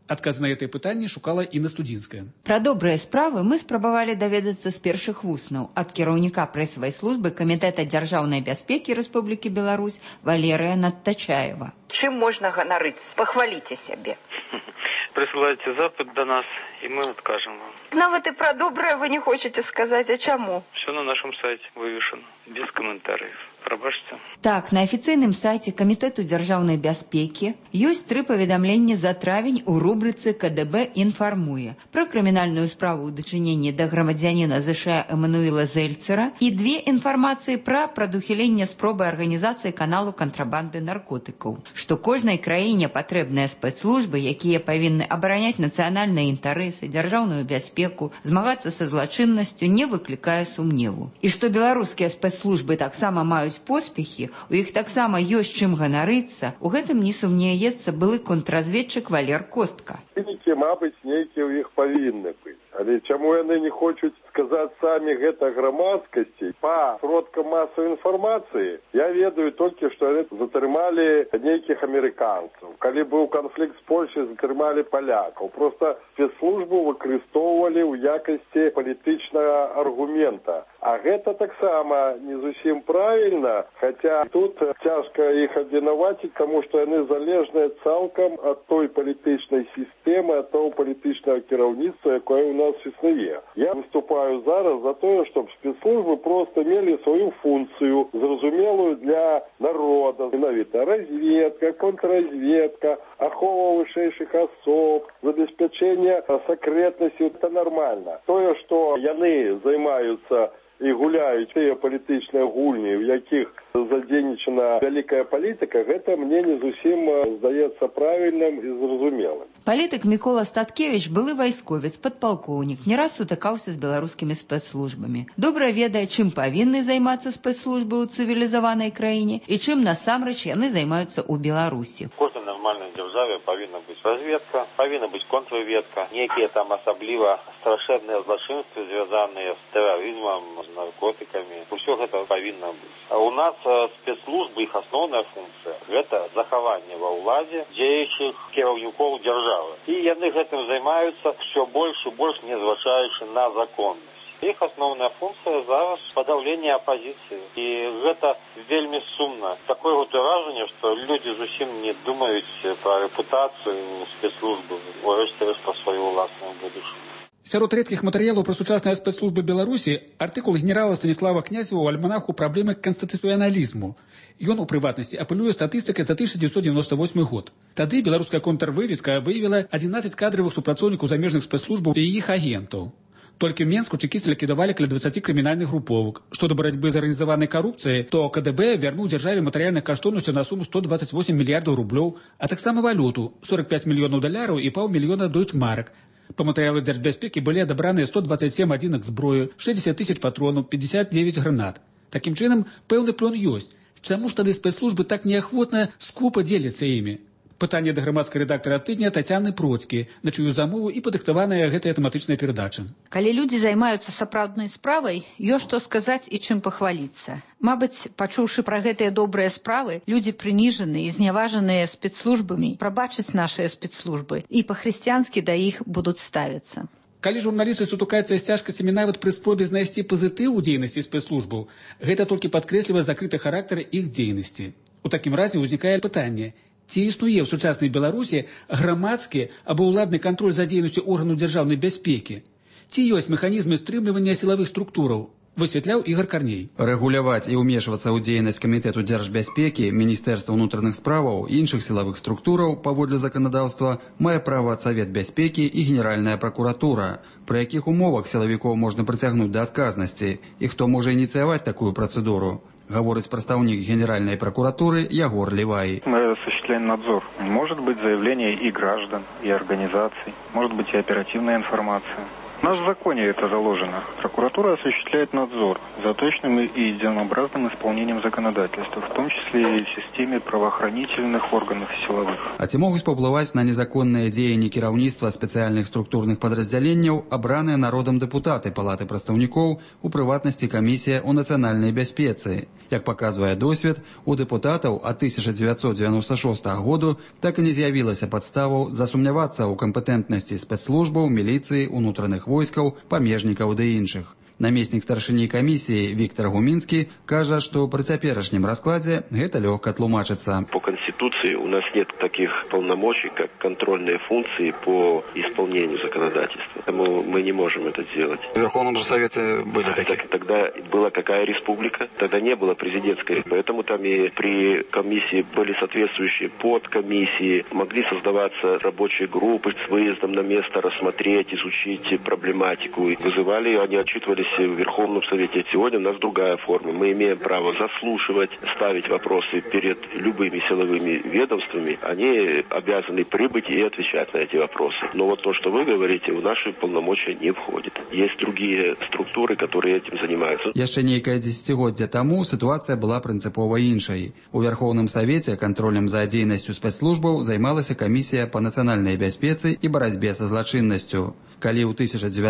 Адказ на гэтае пытанне шукала Інна Студзінская. Пра добрыя справы мы спрабавалі даведацца з першых вуснаў ад кіраўніка прэсавай службы Камітэта дзяржаўнай бяспекі Рэспублікі Беларусь Валерыя Надтачаева. Чым можна ганарыцца? Пахваліце сябе. Присылайте запит до нас, и мы откажем вам. Нават и про доброе вы не хотите сказать, а чему? Все на нашем сайте вывешено, без комментариев. Прабачце. Так, на афіцыйным сайце Камітэту дзяржаўнай бяспекі ёсць 3 паведамленні за травень у рубрыцы КДБ інфармуе пра крымінальную справу ў дачыненні да грамадзяніна ЗША Эмануіла Зельцера і 2 інфармацыі пра прадухіленне спробы арганізацыі каналу кантрабанды наркотыкаў. Што кожнай краіне патрэбныя спецслужбы, якія павінны абараняць нацыянальныя інтарэсы, дзяржаўную бяспеку, змагацца са злачыннасцю, не выклікае сумневу. І што беларускія спецслужбы таксама маюць поспехі, у іх таксама ёсць чым ганарыцца, у гэтым не сумнеецца былы контрразведчык Валер Костка. Мабыць, нейкія ў іх павінны быць. Але чаму яны не хочуць сказаць самі гэта грамадскасці? Па сродкам масавай інфармацыі я ведаю толькі, што яны затрымалі нейкіх амерыканцаў. Калі быў канфлікт з Польшай, затрымалі палякаў. Проста спецслужбу выкарыстоўвалі ў якасці палітычнага аргумента. А гэта таксама не зусім правільна, хаця тут цяжка іх абвінаваціць, таму што яны залежныя цалкам ад той палітычнай сістэмы, ад того палітычнага кіраўніцтва, якое ў нас існуе. Я выступаю зараз за тое, щоб спецслужбы просто мелі сваю функцыю, зразумелую для народа. Менавіта разведка, контрразведка, ахова вышэйшых асоб, забеспячэнне сакрэтнасці, это нормально. Тое, што яны займаюцца і гуляюць тыя палітычныя гульні, у якіх задзейнічана вялікая палітыка, гэта мне не зусім здаецца правільным і зразумелым. Палітык Мікола Статкевіч былы вайсковец, падпалкоўнік, не раз сутыкаўся з беларускімі спецслужбамі. Добра ведае, чым павінны займацца спецслужбы ў цывілізаванай краіне і чым насамрэч яны займаюцца ў Беларусі. В кожнай нармальнай дзяржаве павінна быць разведка, павінна быць контрразведка, нейкія там асабліва страшэнныя злачынствы, звязаныя з тэрарызмам, з наркотыкамі. Усё гэта павінна быць. А у нас спецслужбы, іх асноўная функцыя – гэта захаванне ва ўладзе дзеючых кіраўнікоў дзяржавы. І яны гэтым займаюцца ўсё больш і больш, не зважаючы на законнасць. Іх асноўная функцыя зараз падаўленне апазіцыі. І гэта вельмі сумна. Такое вот уражанне, што людзі зусім не думаюць пра рэпутацыю спецслужбы, урэшце рэшт пра сваю ўласную будучыню. Сярод рэдкіх матэрыялаў пра сучасныя спецслужбы Беларусі артыкул генерала Станіслава Князева ў альманаху «Праблемы канстытуцыяналізму». Ён, у прыватнасці, апелюе статыстыкай за 1998 год. Тады беларуская контрвыведка выявіла 11 кадравых супрацоўнікаў замежных спецслужбаў і іх агентаў. Толькі ў Менску чэкісты ліквідавалі каля 20 крымінальных груповак. Што да барацьбы з арганізаванай карупцыяй, то КДБ вярнуў дзяржаве матэрыяльных каштоўнасцяў на суму 128 мільярдаў рублёў, а таксама валюту – 45 мільёнаў даляраў і паўмільёна дойчмарак. Па матэрыялы дзяржбяспекі былі адабраныя 127 адзінак зброю, 60 тысяч патронаў, 59 гранат. Такім чынам, пэўны плён ёсць. Чаму ж тады спецслужбы так неахвотна скупа дзеляцца імі? Пытанне да грамадскай рэдактара тыдня Тацяны Процькі, на чыю замову і падрыхтаваная гэтая тэматычная перадача. Калі людзі займаюцца сапраўднай справай, ёсць што сказаць і чым пахваліцца. Мабыць, пачуўшы пра гэтыя добрыя справы, людзі прыніжаныя і зняважаныя спецслужбамі прабачаць нашыя спецслужбы і па-хрысціянскі да іх будуць ставіцца. Калі журналісты сутыкаюцца з цяжкасцямі нават пры спробе знайсці пазітыў у дзейнасці спецслужбаў, гэта толькі падкрэслівае закрыты характар іх дзейнасці. У такім разе ўзнікае пытанне: ці існуе ў сучаснай Беларусі грамадскі або ўладны кантроль за дзейнасцю органаў дзяржаўнай бяспекі? Ці ёсць механізмы стрымлівання сілавых структураў? Высветляў Ігор Карней. Рэгуляваць і ўмешвацца ў дзейнасць Камітэту дзяржбяспекі, Міністэрства ўнутраных справаў і іншых сілавых структураў паводле заканадаўства мае права Савет бяспекі і Генеральная пракуратура. Пры якіх умовах сілавікоў можна прыцягнуць да адказнасці і хто можа ініцыяваць такую працэдуру? Говорит представник Генеральной прокуратуры Ягор Левай. Мы осуществляем надзор. Может быть заявление и граждан, и организаций, может быть и оперативная информация. У нас в законе это заложено. Прокуратура осуществляет надзор за точным и единообразным исполнением законодательства, в том числе и в системе правоохранительных органов и силовых. А ці могуць паўплываць на незаконныя дзеянні кіраўніцтва спецыяльных структурных падраздзяленняў абраныя народам дэпутаты Палаты прадстаўнікоў, у прыватнасці камісія ў нацыянальнай бяспецы. Як паказвае досвед, у дэпутатаў ад 1996 году так і не з'явілася падставаў засумнявацца ў кампетэнтнасці спецслужбаў, міліцыі, унутраных войскаў, памежнікаў ды іншых. Намеснік старшыні камісіі Віктор Гумінскі кажа, што пры цяперашнім раскладзе гэта лёгка тлумачыцца. По Конституции у нас нет таких полномочий, как контрольные функции по исполнению законодательства. Поэтому мы не можем это сделать. В Верховном же Совете были такие. Тогда была какая республика? Тогда не было президентской. Поэтому там и при комиссии были соответствующие подкомиссии. Могли создаваться рабочие группы с выездом на место, рассмотреть, изучить проблематику. Вызывали, они отчитывались в Верховном Совете. Сегодня у нас другая форма. Мы имеем право заслушивать, ставить вопросы перед любыми силовыми ведомствами. Они обязаны прибыть и отвечать на эти вопросы. Но вот то, что вы говорите, в наши полномочия не входит. Есть другие структуры, которые этим занимаются. Яшчэ нейкае дзесяцігоддзя таму сітуацыя была прынцыпова іншай. У Верховным Савеце кантролем за дзейнасцю спецслужбаў займалася камісія па нацыянальнай бяспецы і барацьбе са злачыннасцю. Калі ў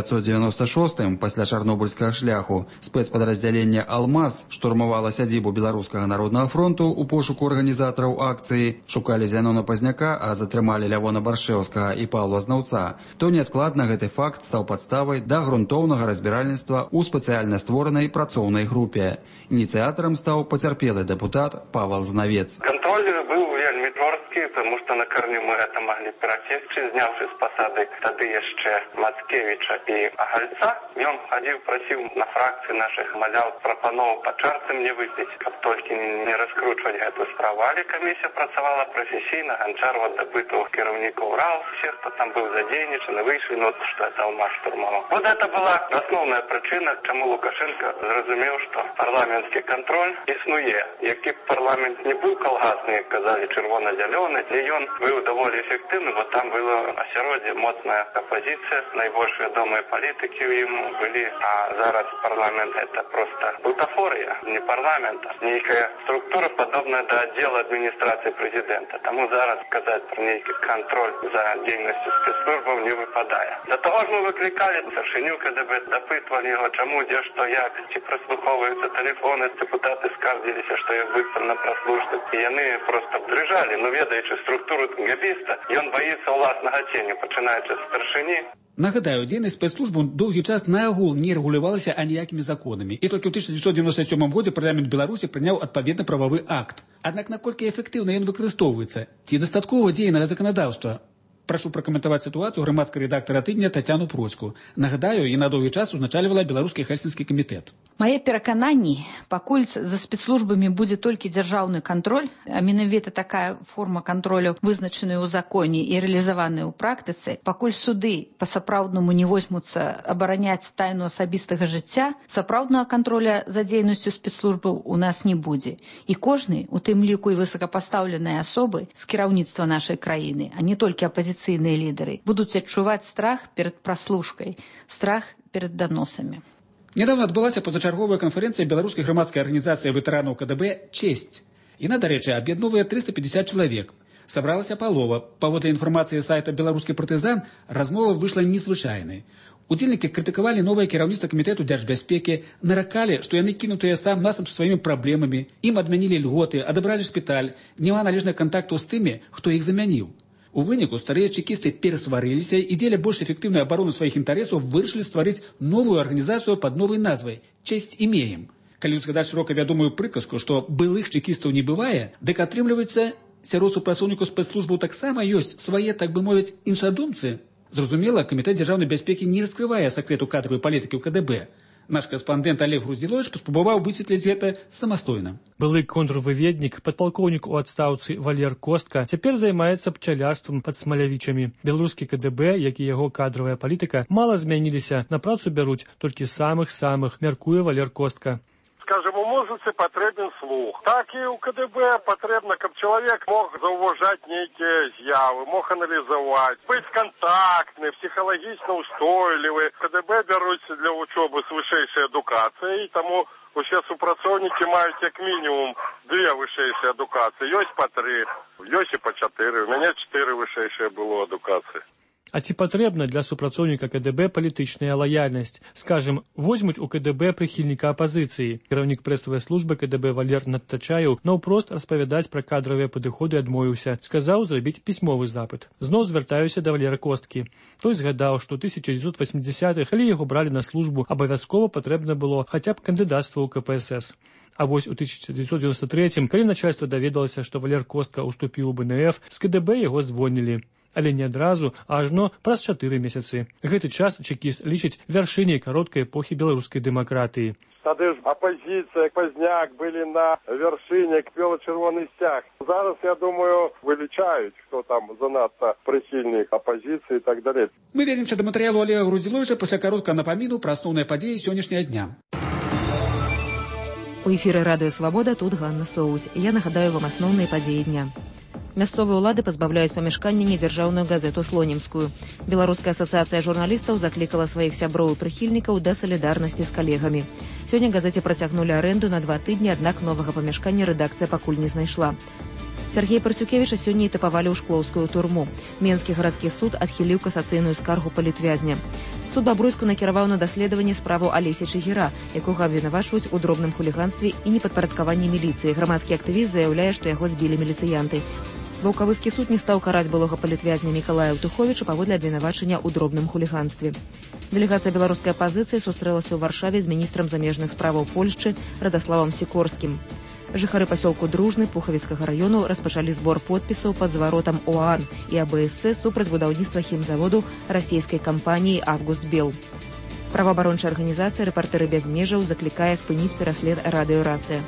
1996 пасля чарнобыльскага шляху спецпадраздзяленне «Алмаз» штурмавала сядзібу Беларускага народнага фронту у пошуку арганізатараў акцыі, шукалі Зянона Пазняка, а затрымалі Лявона Баршэўскага і Паўла Знаўца, то неадкладна гэты факт стаў падставай да грунтоўнага разбіральніцтва ў спецыяльна створанай працоўнай групе. Ініцыятарам стаў пацярпелы дэпутат Павел Знавец. Контроль был вельмі жорсткі, потому что на корню мы это могли перасекчы, знявши з пасады тады яшчэ Мацкевича и Агальца. Ён ходил, просил на фракции наших, молял, пропановал по чарце мне выпить, как только не раскручивать эту справу. Але комиссия працавала профессийно, Гончар вот допытывал кіраўнікоў РАУ, всех, кто там был задейничан, вышли, но что это Алмаз штурмовал. Вот это была основная причина, чему Лукашенко зразумел, что парламентский контроль існуе. Які б парламент не был колгасный, казали, червоно-зеленый, и он был довольно эффективным, вот там было осяроддзе моцная оппозиция, наибольш вядомые политики ему были, а зараз парламент это просто бутафория, не парламент, а некая структура, подобная до отдела администрации президента. Тому зараз сказать про некий контроль за деятельностью спецслужбов не выпадает. До того же мы выкликали старшиню КДБ, допытывали его, чему, где, что, як, чи прослуховываются телефоны, депутаты скардились, что их быстро на прослушку. И они просто дрыжали, но ведаючи структуру габіста, ён боится уласного тени, починаючи з старшині. Нагадаю, дзейнасць спецслужбаў доўгі час наогул не рэгулявалася аніякімі законамі. І толькі ў 1997 годзе парламент Беларусі прыняў адпаведны прававы акт. Аднак наколькі эфектыўна ён выкарыстоўваецца? Ці дастаткова дзейнага заканадаўства? Прашу пракаментаваць сітуацыю грамадскага рэдактара тыдня Тацяну Процьку. Нагадаю, яна доўгі час узначальвала беларускі Хельсінскі камітэт. Мае перакананні, пакуль за спецслужбамі будзе толькі дзяржаўны кантроль, а менавіта такая форма кантролю вызначаная ў законе і рэалізаваная ў практыцы, пакуль суды па-сапраўднаму не возьмуцца абараняць тайну асабістага жыцця, сапраўднага кантроля за дзейнасцю спецслужбаў у нас не будзе. І кожны, у тым ліку і высокапастаўленыя асобы з кіраўніцтва нашай краіны, а не толькі апазіцыйныя лідары, будуць адчуваць страх перад праслушкай, страх перад даносамі. Недавно адбылася пазачарговая канферэнцыя беларускай грамадскай арганізацыі ветэранаў КДБ «Честь». Яна, дарэчы, аб'ядноўвае 350 чалавек. Сабралася палова. Паводле інфармацыі сайта «Беларускі партызан», размова выйшла незвычайнай. Удзельнікі крытыкавалі новае кіраўніцтва камітэту дзяржбяспекі, наракалі, што яны кінутыя сам-насам са сваімі праблемамі, ім адмянілі льготы, адабралі шпіталь, няма належных кантактаў з тымі, хто іх замяніў. У выніку старыя чекісты перасварыліся і дзеля больш эфектыўнай абароны сваіх інтарэсаў вырашылі стварыць новую арганізацыю пад новай назвай «Честь имеем». Калі ўзгадаць шырока вядомую прыказку, што былых чекістаў не бывае, дык атрымліваецца, сярод супрацоўнікаў спецслужбаў таксама ёсць свае, так бы мовіць, іншадумцы. Зразумела, камітэт дзяржаўнай бяспекі не раскрывае сакрэту кадравай палітыкі ў КДБ. Наш карэспандэнт Олег Груздзіловіч паспрабаваў высветліць гэта самастойна. Былы контрвыведнік, падпалкоўнік у адстаўцы Валер Костка, цяпер займаецца пчалярствам пад Смалявічамі. Беларускі КДБ, як і яго кадравая палітыка, мала змяніліся. На працу бяруць толькі самых-самых, мяркуе Валер Костка. скажем, у музыцы патрэбен слух. Так і у КДБ патрэбна, каб чалавек мог заўважаць нейкія з'явы, мог аналізаваць, быць кантактны, псіхалагічна устойлівы. КДБ бяруць для вучобы з вышэйшай адукацыяй, і таму усе супрацоўнікі маюць як мінімум 2 вышэйшыя адукацыі. Ёсць па 3, ёсць і па 4. У мяне 4 вышэйшыя было адукацыі. А ці патрэбна для супрацоўніка КДБ палітычная лаяльнасць? Скажем, возьмуць у КДБ прыхільніка апазіцыі. Кіраўнік прэсавай службы КДБ Валер Надтачаеў наўпрост распавядаць пра кадравыя падыходы адмовіўся. Сказаў зрабіць пісьмовы запыт. Зноў звяртаюся да Валера Косткі. Той згадаў, што ў 1980-х, калі яго бралі на службу, абавязкова патрэбна было хаця б кандыдацтва ў КПСС. А вось у 1993-м, калі начальства даведалася, што Валер Костка уступіў у БНФ, з КДБ яго звольнілі. Але не адразу, а ажно праз 4 месяцы. Гэты час чекіст лічыць вяршыняй кароткай эпохі беларускай дэмакратыі. Тады ж апозіцыя, Пазняк былі на вяршыні, бело-чырвоны сцяг. Зараз, я думаю, вылічаюць, хто там занадта прыхільнік апозіцыі і так далей. Мы вернемся да матэрыялу Олега Грудзіловіча пасля кароткага напаміну пра асноўныя падзеі сённяшняга дня. У эфіры радыё Свабода, тут Ганна Соусь. Я нагадаю вам асноўныя падзеі дня. Мясцовыя ўлады пазбаўляюць памяшкання недзяржаўную газету «Слонімскую». Беларуская асацыяцыя журналістаў заклікала сваіх сяброў і прыхільнікаў да салідарнасці з калегамі. Сёння газеце працягнулі арэнду на 2 тыдні, аднак новага памяшкання рэдакцыя пакуль не знайшла. Сергея Парсюкевіча сёння этапавалі ў шклоўскую турму. Менскі гарадскі суд адхіліў касацыйную скаргу палітвязня. Суд Бабруйску накіраваў на даследаванне справу Алеся Чыгіра, якога абвінавачваюць у дробным хуліганстве і непадпарадкаванні міліцыі. Грамадскі актывіст заяўляе, што яго збілі міліцыянты. Ваўкавыскі суд не стаў караць былога палітвязня Мікалая Ўтуховіча паводле абвінавачання ў дробным хуліганстве. Дэлегацыя беларускай апазіцыі сустрэлася ў Варшаве з міністрам замежных справаў Польшчы Радаславам Сікорскім. Жыхары пасёлку Дружны Пухавіцкага раёну распачалі збор подпісаў пад зваротам ОАН і АБС супраць будаўніцтва хімзаводу расійскай кампаніі «Август Бел». Праваабарончая арганізацыя «Рэпартэры без межаў» заклікае спыніць пераслед радыёрацыя.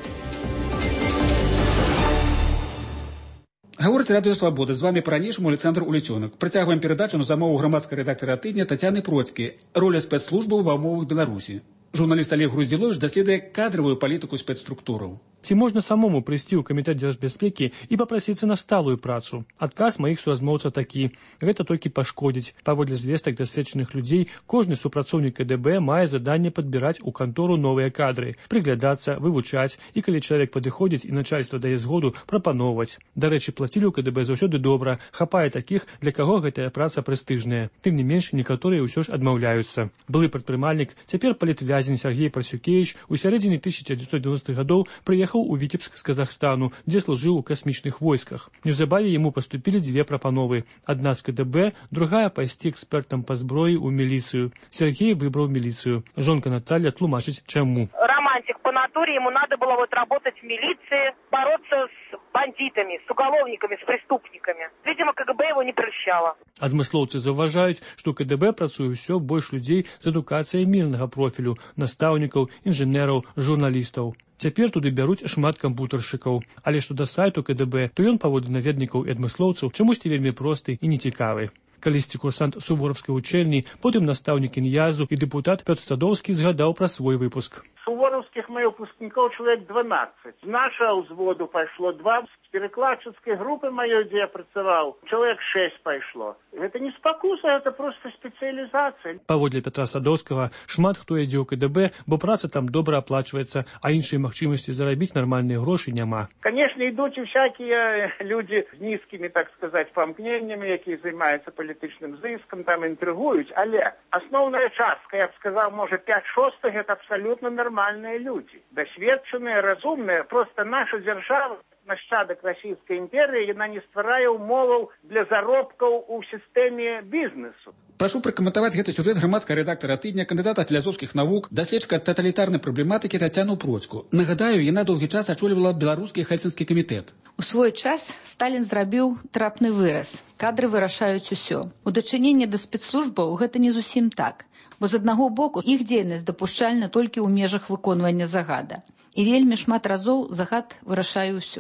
Гаворыць радыё Свабода. З вамі па-ранейшаму Александр Уліцёнак. Працягваем перадачу на замову грамадскай рэдактара тыдня Тацяны Процькі. Роля спецслужбаў ва ўмовах Беларусі. Журналіст Олег Груздзіловіч даследуе кадравую палітыку спецструктураў. Ці можна самому прыйсці ў камітэт дзяржбяспекі і папрасіцца на сталую працу? Адказ маіх суразмоўцаў такі: гэта толькі пашкодзіць. Паводле звестак дасведчаных людзей, кожны супрацоўнік КДБ мае заданне падбіраць у кантору новыя кадры, прыглядацца, вывучаць, і калі чалавек падыходзіць і начальства дае згоду, прапаноўваць. Дарэчы, плацілі ў КДБ заўсёды добра, хапае такіх, для каго гэтая праца прэстыжная. Тым не менш, некаторыя ўсё ж адмаўляюцца. Былы прадпрымальнік, цяпер палітвязень Сергей Парсюкевіч у сярэдзіне 1990-х гадоў прыехаў у Віцебск з Казахстану, дзе служыў у касмічных войсках. Неўзабаве яму паступілі 2 прапановы. Адна з КДБ, другая пайсці экспертам па зброі ў міліцыю. Сергей выбраў міліцыю. Жонка Наталья тлумачыць, чаму. Романтик по натуре, ему надо было вот работать в милиции, бороться с бандитами, с уголовниками, с преступниками. Видимо, КГБ его не прельщало. Адмыслоўцы заўважаюць, што КДБ працуе ўсё больш людзей з адукацыяй мірнага профілю, настаўнікаў, інжынераў, журналістаў. Цяпер туды бяруць шмат кампутаршчыкаў. Але што да сайту КДБ, то ён паводле наведнікаў і адмыслоўцаў чамусьці вельмі просты і нецікавы. Калісьці курсант Сувораўскай вучэльні, потым настаўнік ін'язу і дэпутат Пётр Садоўскі згадаў пра свой выпуск. Суворовских моих выпускников человек 12. С нашего взводу пошло 2. С перекладческой группы моей, где я працевал, человек 6 пошло. Это не спокуса, это просто специализация. Паводле Петра Садоўскага, шмат хто ідзе ў КДБ, бо праца там добра аплачваецца, а іншай магчымасці зарабіць нармальныя грошы няма. Конечно, идут и всякие люди с низкими, так сказать, памкненнями, які займаюцца політычным зыскам, там інтрыгуюць, але основная частка, я б сказал, может 5/6, это абсолютно нормальные люди. Досведченные, разумные. Просто наша держава, нащадак Российской империи, яна не стварае умоваў для заробкаў у сістэме бізнесу. Прашу пракаментаваць гэты сюжэт грамадскага рэдактара тыдня, кандыдата філасофскіх навук, даследчыка таталітарнай праблематыкі Тацяну Процьку. Нагадаю, яна доўгі час ачолівала беларускі Хельсінскі камітэт. У свой час Сталін зрабіў трапны выраз. Кадры вырашаюць усё. У дачыненні да спецслужбаў гэта не зусім так. Бо з аднаго боку іх дзейнасць дапушчальна толькі ў межах выконвання загада. І вельмі шмат разоў загад вырашае ўсё.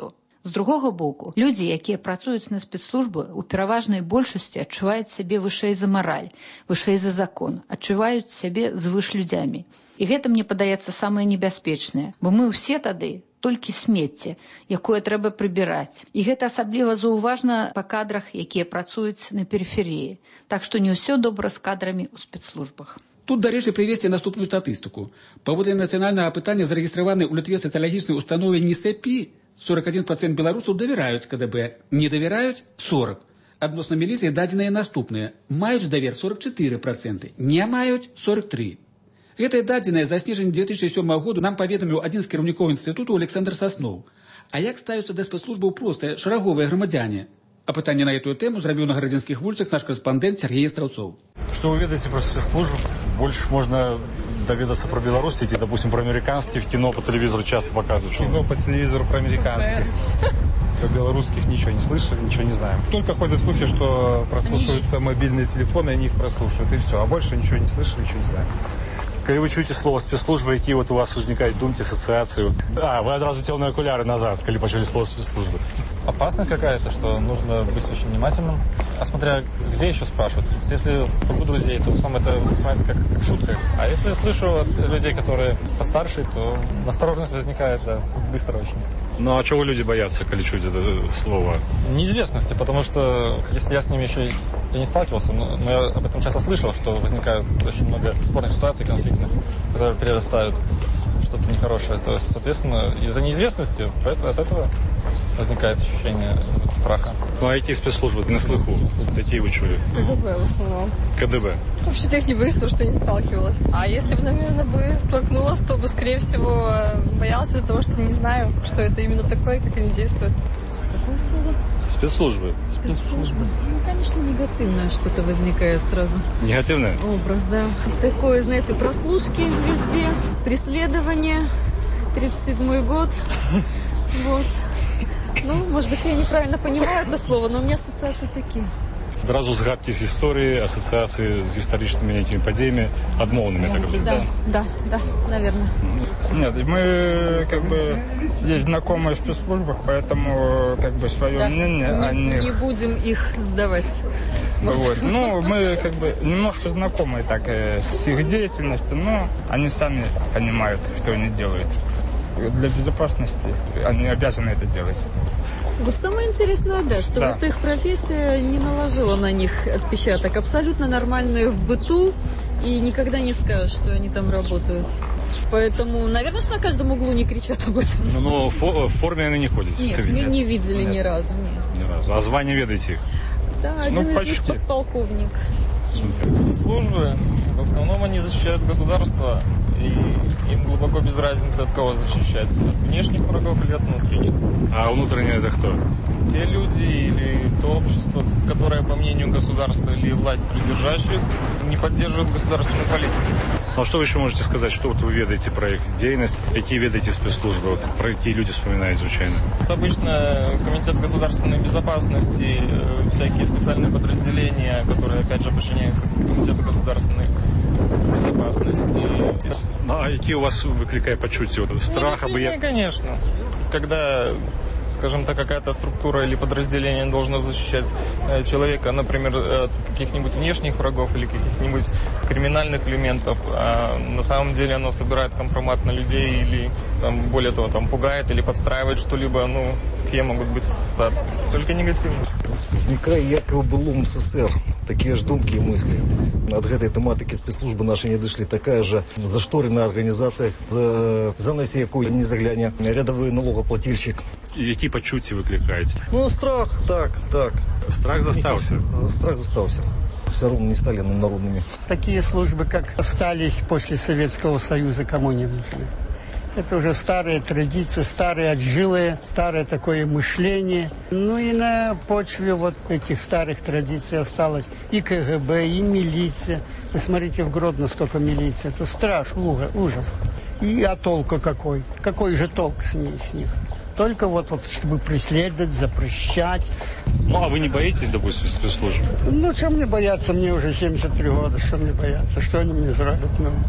З другога боку, людзі, якія працуюць на спецслужбы, у пераважнай большасці адчуваюць сябе вышэй за мараль, вышэй за закон, адчуваюць сябе звыш людзямі. І гэта, мне падаецца, самае небяспечнае, бо мы ўсе тады толькі смецце, якое трэба прыбіраць. І гэта асабліва заўважна па кадрах, якія працуюць на перыферыі. Так што не ўсё добра з кадрамі ў спецслужбах. Тут, дарэчы, прывесці наступную статыстыку. Паводле нацыянальнага апытання, зарэгістраваны ў Літве сацыялагічнай установе НИСЭПИ, 41% беларусаў давяраюць КДБ, не давяраюць 40%. Адносна міліцыі дадзеныя наступныя. Маюць давер 44%, не маюць 43%. Гэтыя дадзеныя за снежань 2007 году нам паведаміў адзін з кіраўнікоў інстытуту Александр Сасноў. А як ставяцца да спецслужбаў простыя шараговыя грамадзяне? Апытанне на эту тему зрабіў на гарадзінскіх вуліцах наш карэспандэнт Сергей Страўцоў. Что вы ведаете про спецслужбы? Больше можно доведаться про Беларусь, идти, допустим, про американские, в кино, по телевизору часто показывают. Кино по телевизору про американских. Про белорусских ничего не слышали, ничего не знаем. Только ходят слухи, что прослушиваются мобильные телефоны, они их прослушивают, и все. А больше ничего не слышали, ничего не знаем. Когда вы чуете слово спецслужбы, какие вот у вас возникают думки, ассоциации? Вы одразу темные окуляры назад, когда почули слово спецслужбы. Опасность какая-то, что нужно быть очень внимательным. А смотря где еще спрашивают. Если в кругу друзей, то в основном это воспринимается как шутка. А если слышу от людей, которые постарше, то настороженность возникает, да, быстро очень. Ну а чего люди боятся, когда чуют это слово? Неизвестности, потому что если я с ними еще и не сталкивался, но я об этом часто слышал, что возникают очень много спорных ситуаций, конфликтных, которые перерастают в что-то нехорошее. То есть, соответственно, из-за неизвестности от этого возникает ощущение страха. Ну а какие спецслужбы на слыху? Какие вы чули? КДБ в основном. КДБ? Вообще-то их не боюсь, потому что не сталкивалась. А если бы, наверное, бы столкнулась, то бы, скорее всего, боялась из-за того, что не знаю, что это именно такое, как они действуют. Какое слово? Спецслужбы. Спецслужбы. Ну, конечно, негативное что-то возникает сразу. Негативное? Образ, да. Такое, знаете, прослушки везде, преследование, 37-й год. Вот. Ну, может быть, я неправильно понимаю это слово, но у меня ассоциации такие. Одразу згадки з історії, асоціації з історичними якими подіями, адмовними, так говорить, да? Да, наверное. Нет, мы как бы есть знакомые в спецслужбах, поэтому как бы свое мнение о них. Не будем их сдавать. Вот. Ну, мы как бы немножко знакомы так с их деятельностью, но они сами понимают, что они делают. Для безопасности они обязаны это делать. Вот самое интересное, да, что вот их профессия не наложила на них отпечаток. Абсолютно нормальные в быту, и никогда не скажешь, что они там работают. Поэтому, наверное, что на каждом углу не кричат об этом. Но в форме они не ходят? Нет, мы не видели ни разу, нет. Ни разу. А звание ведаете их? Да, один из них подполковник. Спецслужбы, в основном они защищают государство, и им глубоко без разницы, от кого защищать, от внешних врагов или от внутренних. А внутренние это кто? Те люди или то общество, которое, по мнению государства или власть придержащих, не поддерживает государственную политику. Ну а что вы еще можете сказать, что вот вы ведаете про их деятельность, какие ведаете спецслужбы, вот, про какие люди вспоминаете случайно? Это обычно Комитет государственной безопасности, всякие специальные подразделения, которые, опять же, подчиняются Комитету государственной безопасности. Ну, а какие у вас выкликают почувствия? Вот, страх, обоязнь? Конечно. Когда, скажем так, какая-то структура или подразделение должно защищать человека, например, от каких-нибудь внешних врагов или каких-нибудь криминальных элементов, а на самом деле оно собирает компромат на людей или, там, более того, там, пугает или подстраивает что-либо, ну, какие могут быть ассоциации? Только негативные. Узнікає, як і у былому СССР, такие ж думки и мысли. От этой тематики спецслужбы наши не дошли. Такая же зашторенная организация, за носі якої не загляне рядовий налогоплательщик. И какие почуття выкликаете? Ну, страх, так. Страх застався? Страх застався. Все равно не стали народными. Такие службы, как остались после Советского Союза, кому не нужны. Это уже старые традиции, старые отжилые, старое такое мышление. Ну и на почве вот этих старых традиций осталось и КГБ, и милиция. Вы смотрите в Гродно, сколько милиции. Это страшно, ужас. И толку какой? Какой же толк с них? Только вот чтобы преследовать, запрещать. Ну, а вы не боитесь, допустим, спецслужб? Ну, что мне бояться? Мне уже 73 года, что мне бояться? Что они мне зробят?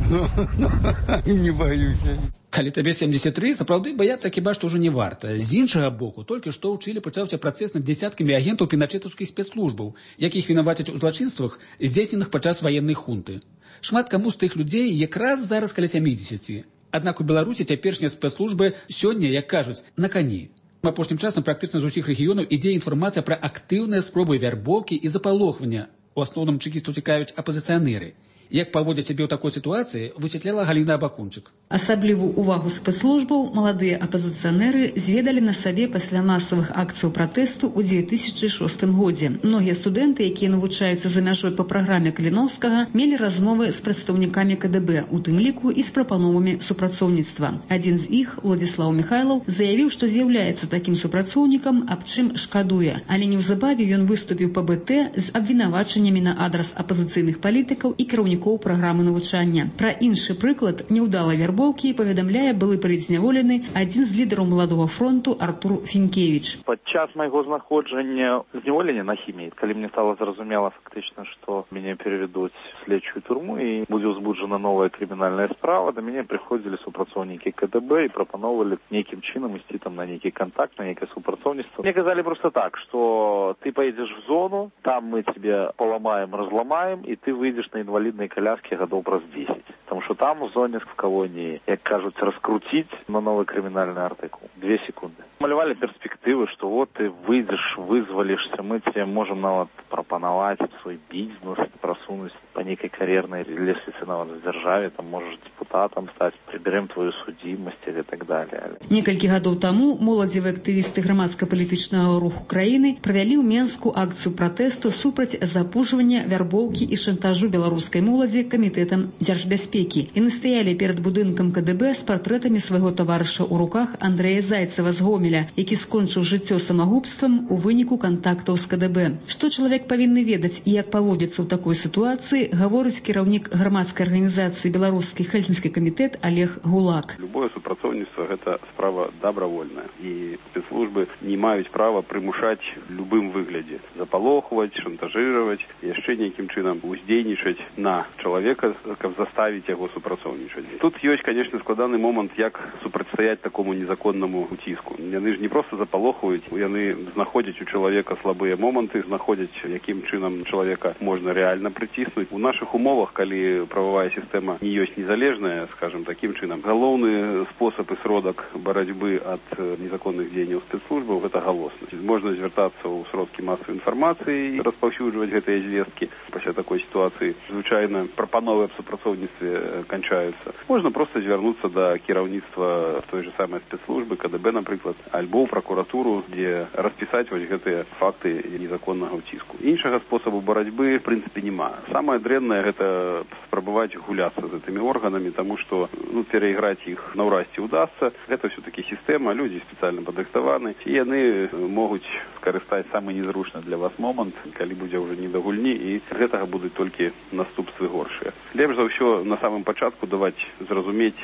Не боюсь. Калі табе 73, сапраўды баяцца хіба што ўжо не варта. З іншага боку, толькі што ў Чылі пачаўся працэс над дзесяткамі агентаў піначэтаўскіх спецслужбаў, якіх вінавацяць у злачынствах, здзейсненых падчас ваеннай хунты. Шмат каму з тых людзей якраз зараз каля 70. Аднак у Беларусі цяперашнія спецслужбы сёння, як кажуць, на кані. Апошнім часам практычна з усіх рэгіёнаў ідзе інфармацыя пра актыўныя спробы вярбоўкі і запалохвання. У асноўным чэкістаў цікавяць апазіцыянеры. Як паводзяць сябе ў такой сітуацыі, высвятляла Галіна Абакунчык. Асаблівую увагу спецслужбаў маладыя апазіцыянеры зведалі на сабе пасля масавых акцый пратэсту ў 2006 годзе. Многія студэнты, якія навучаюцца за мяжой па праграме Каліноўскага, мелі размовы з прадстаўнікамі КДБ, у тым ліку і з прапановамі супрацоўніцтва. Адзін з іх, Уладзіслаў Міхайлаў, заявіў, што з'яўляецца такім супрацоўнікам, аб чым шкадуе. Але неўзабаве ён выступіў па БТ з абвінавачаннямі на адрас апазіцыйных палітыкаў і кіраўнікоў праграмы навучання. Пра іншы прыклад няўдалай вярбоўкі паведамляе былы палітзняволены адзін з лідараў Маладога фронту Артур Фінкевіч. Падчас майго знаходжання зняволення на хіміі, калі мне стало зразумела фактычна, што мяне перавядуць в следчую турму і будзе ўзбуджана новая крымінальная справа, да мяне прыходзілі супрацоўнікі КДБ і прапановвалі нейкім чынам ісці там на нейкі контакт, на нейкае супрацоўніцтва. Мне казалі просто так, што ты поедзеш в зону, там мы тебе поламаем, разламаем, і ты выйдзеш на інваліднай коляскі гадоў праз 10. Тому що там у зоні в колонії, як кажуть, розкрутить на новий кримінальний артикул. 2 секунди. Малювали перспективи, що от ти вийдеш, визволишся, ми тебе можемо навіть пропонувати свій бізнес, просунути по некой кар'єрній лестниці навіть в державі, там можеш депутатом стати, приберемо твою судимость і так далі. Некалькі гадоў таму моладзевыя актывісты грамадска-палітычнага руху краіны правялі ў Менску акцыю пратэсту супраць запужвання, вярбоўкі і шантажу беларускай моладзі камітэтам дзяржбяспекі. Яны стаялі перад будынкам КДБ з партрэтамі свайго таварыша ў руках Андрэя Зайцева з Гомеля, які скончыў жыццё самагубствам у выніку кантактаў з КДБ. Што чалавек павінны ведаць і як паводзіцца ў такой сітуацыі, гаворыць кіраўнік грамадскай арганізацыі «Беларускі Хельсінскі камітэт» Олег Гулак. Любое супрацоўніцтва – гэта справа добровольная. І спецслужбы не маюць права прымушаць любым выглядзе. Запалохваць, шантажировать, яшчэ нейкім чынам уздзейнічаць на чалавека, каб заставіць яго супрацоўнічаць. Тут ёсць, конечно, складаны момант, як супрацьстаяць такому незаконнаму уціску. Яны ж не просто запалохваюць, яны знаходзяць у чалавека слабыя моманты, знаходзяць, якім чынам чалавека можна рэальна прыціснуць. У нашых умовах, калі прававая сістэма не ёсць незалежная, скажем, такім чынам, галоўны спосаб і сродак барацьбы ад незаконных дзеянняў спецслужбаў – гэта галоснасць. Можна звяртацца ў сродкі масавай інфармацыі і распаўсюджваць гэтыя звесткі. Пасля такой сітуацыі звычайна прапановы аб супрацоўніцтве канчаюцца. Можна проста звярнуцца да кіраўніцтва той же самай спецслужбы, КДБ, напрыклад, альбо ў пракуратуру, дзе распісаць вось гэтыя факты незаконнага ўціску. Іншага спосабу барацьбы, в прынцыпе, няма. Самае дрэннае – гэта спрабаваць гуляцца з гэтымі органамі, таму што перайграць іх наўрад ці ўдасца. Гэта ўсё-такі сістэма, людзі спецыяльна падрыхтаваны, і яны могуць скарыстаць самы незручны для вас момант, калі будзе ўжо не да гульні, і з гэтага будуць толькі наступствы горшыя. Лепш за ўсё на самым пачатку даваць зразумець,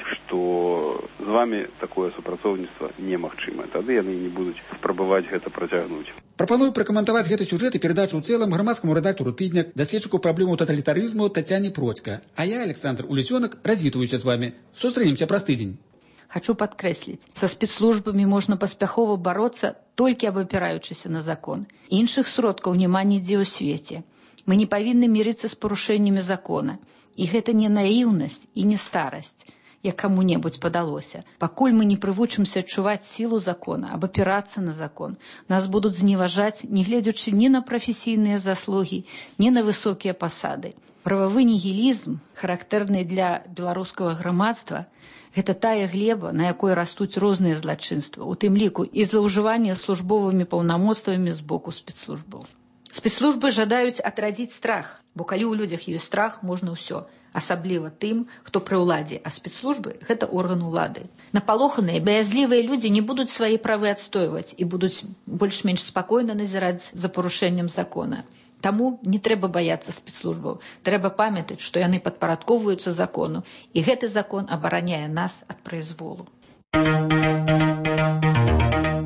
што з вами такое супрацоўніцтва немагчыма. Тады яны не будуць спрабаваць гэта працягнуць. Прапаную пракаментаваць гэты сюжэт і перадачу ў цэлым грамадскаму рэдактару «Тыдня», даследчыку праблему таталітарызму Тацяне Процька. А я, Александр Улюсёнак, развітваюся з вами. Сустрэнемся праз тыдзень. Хочу подкрэсліць, са спецслужбамі можна паспяхова бароцца толькі абапіраючыся на закон. Іншых сродкаў няма нідзе ў свеце. Мы не павінны мірыцца з парушэннямі закона. І гэта не наіўнасць і не старасць, як каму-небудзь падалося. Пакуль мы не прывучымся адчуваць сілу закона, абапірацца на закон, нас будуць зневажаць, не гледзячы ні на прафесійныя заслугі, ні на высокія пасады. Прававы нігілізм, характэрны для беларускага грамадства, гэта тая глеба, на якой растуць розныя злачынствы, у тым ліку і злоўжыванне службовымі паўнамоцтвамі з боку спецслужбаў. Спецслужбы жадаюць атрадзіць страх, бо калі ў людзях ёсць страх, можна ўсё, асабліва тым, хто пры ўладзе, а спецслужбы – гэта орган улады. Напалоханыя, баязлівыя людзі не будуць свае правы адстойваць і будуць больш-менш спакойна назіраць за парушэннем закона. Таму не трэба баяцца спецслужбаў. Трэба памятаць, што яны падпарадковваюцца закону, і гэты закон абараняе нас ад прайзволу.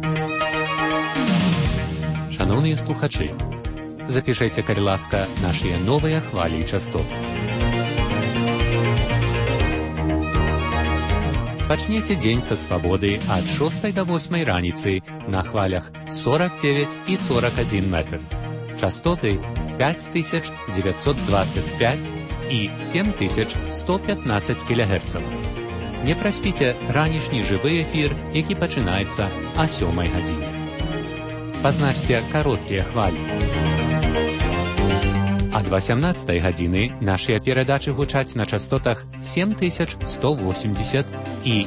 Шановні слухачі, запишайте, калі ласка, наші новыя хвалі і частоты. Пачнеце дзень са свабоды ад 6 до 8 раніцы на хвалях 49 і 41 метр. Частоты 5925 і 7115 кГц. Не праспіце ранішні жывы эфір, які пачынаецца о 7 гадзіне. Пазначце кароткія хвалі. Ад 18 гадзіны нашыя перадачы гучаць на частотах 7180 і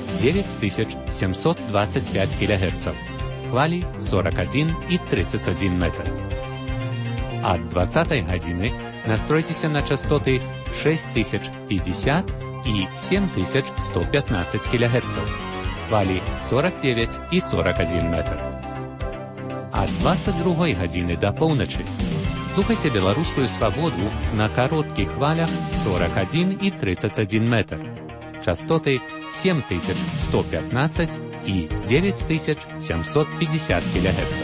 9725 кГц. Хвалі 41 і 31 метр. Ад 20 гадзіны настройцеся на частоты 6050 і 7115 кГц. Хвалі 49 і 41 метр. Ад 22 гадзіны да поўначы слухайце беларускую свабоду на кароткіх хвалях 41 і 31 метр. Частоты 7115 і 9750 кГц.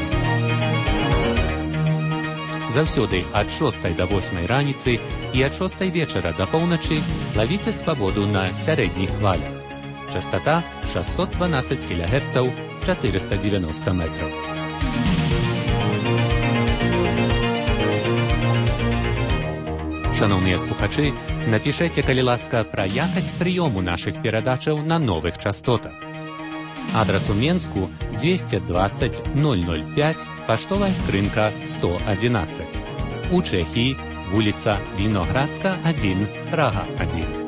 Заўсёды ад 6 до 8 раніцы і ад 6 вечара да поўначы лавіце свабоду на сярэдніх хвалях. Частота 612 кГц, 490 метров. Шановныя слухачы, напішайце, калі ласка, пра якасць прыёму нашых перадачаў на новых частотах. Адрас у Менску 220 005, паштовая скрынка 111. У Чэхіі вуліца Віноградска 1, Прага 1.